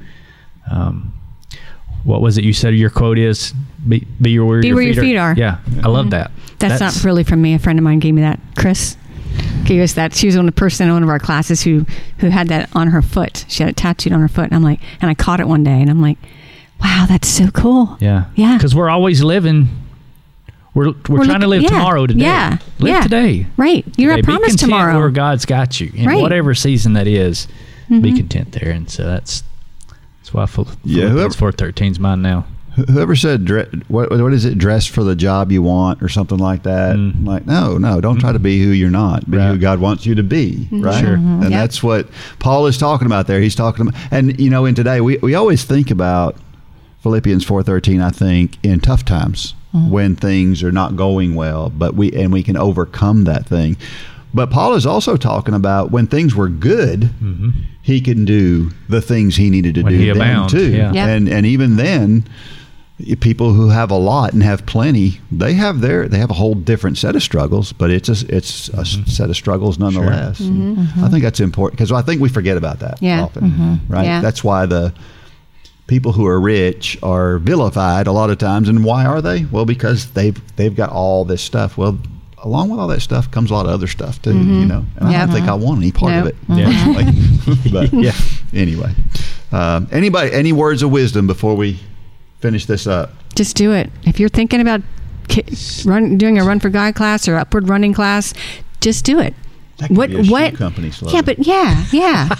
what was it you said your quote is? Be where your feet are. Yeah, I love that. That's not really from me. A friend of mine gave me that. Chris gave us that. She was one of our classes who had that on her foot. She had it tattooed on her foot. And I'm like, and I caught it one day, and I'm like, wow, that's so cool. Yeah. Yeah. Because we're always living. We're trying to live tomorrow today. Yeah. Live today. Right. You're not promised tomorrow. Where God's got you. In whatever season that is, be content there. And so that's why Philippians 4:13 is mine now. Whoever said, what is it, dress for the job you want or something like that? Like, no, don't try to be who you're not. Be who God wants you to be, right? Sure. And that's what Paul is talking about there. He's talking about, and in today, we always think about Philippians 4:13, I think, in tough times when things are not going well, but we can overcome that thing. But Paul is also talking about when things were good, he can do the things he needed to do then too. Yeah. And even then, people who have a lot and have plenty, they have a whole different set of struggles, but it's a set of struggles nonetheless. Sure. I think that's important because I think we forget about that often, right? Yeah. That's why the people who are rich are vilified a lot of times. And why are they? Well, because they've got all this stuff. Well, along with all that stuff comes a lot of other stuff too, And I don't think I want any part of it. But anyway, any words of wisdom before we finish this up? Just do it. If you're thinking about doing a Run for God class or upward running class, just do it. That could be a shoe company slogan. Yeah, but yeah.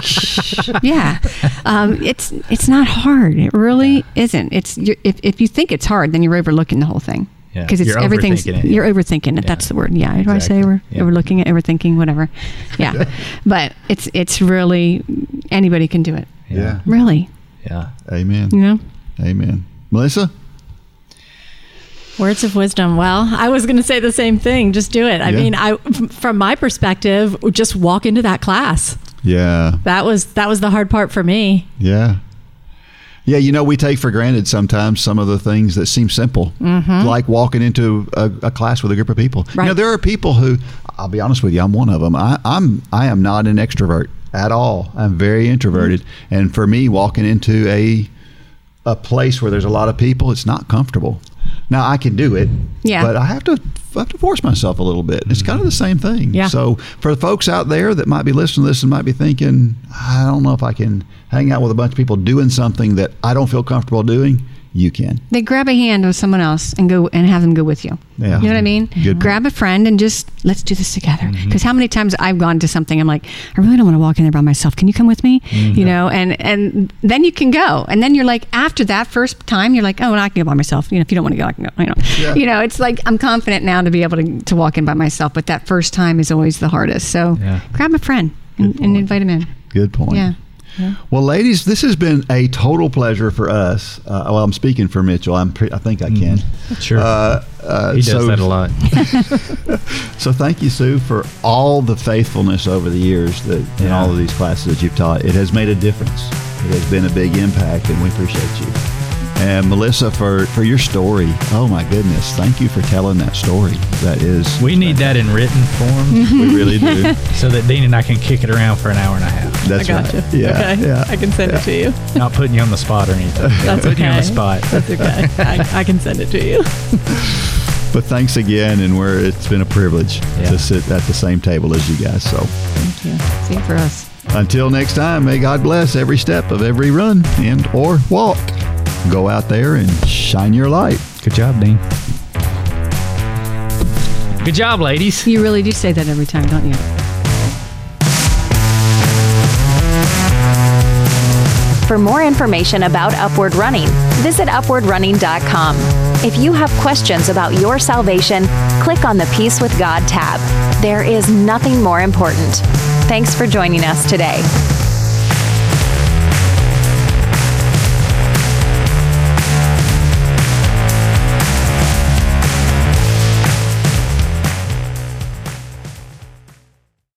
It's not hard. It really isn't. It's if you think it's hard, then you're overlooking the whole thing. Because it's everything's you're overthinking it. That's the word. Yeah, exactly. I say we're overlooking it, overthinking, whatever. Yeah, but it's really anybody can do it. Yeah, really. Yeah. Amen. Amen. Melissa? Words of wisdom. Well, I was going to say the same thing. Just do it. I mean, from my perspective, just walk into that class. Yeah. That was the hard part for me. Yeah. Yeah, we take for granted sometimes some of the things that seem simple, like walking into a class with a group of people. Right. There are people who, I'll be honest with you, I'm one of them. I am not an extrovert at all. I'm very introverted. And for me, walking into a place where there's a lot of people, it's not comfortable. Now I can do it, but I have to force myself a little bit. It's kind of the same thing. Yeah. So for the folks out there that might be listening to this and might be thinking, I don't know if I can hang out with a bunch of people doing something that I don't feel comfortable doing, you can. They grab a hand with someone else and go and have them go with you. Yeah. You know what I mean? Good. Grab a friend and just let's do this together. Because how many times I've gone to something, I'm like, I really don't want to walk in there by myself. Can you come with me? And then you can go. And then you're like, after that first time, you're like, oh, well, I can go by myself. If you don't want to go, I can go. Yeah. It's like I'm confident now to be able to walk in by myself. But that first time is always the hardest. So grab a friend and invite them in. Good point. Yeah. Yeah. Well, ladies, this has been a total pleasure for us. I'm speaking for Mitchell. I think I can. Sure. He does that a lot. So thank you, Sue, for all the faithfulness over the years in all of these classes that you've taught. It has made a difference. It has been a big impact, and we appreciate you. And Melissa, for your story, oh my goodness, thank you for telling that story. We need that in written form. We really do. So that Dean and I can kick it around for an hour and a half. That's I got right. you. Yeah, okay. Yeah. I can send it to you. Not putting you on the spot or anything. That's putting you on the spot. That's okay. I can send it to you. But thanks again, and it's been a privilege to sit at the same table as you guys. So thank you. Same for us. Until next time, may God bless every step of every run and or walk. Go out there and shine your light. Good job, Dean. Good job, ladies. You really do say that every time, don't you? For more information about Upward Running, visit upwardrunning.com. If you have questions about your salvation, click on the Peace with God tab. There is nothing more important. Thanks for joining us today.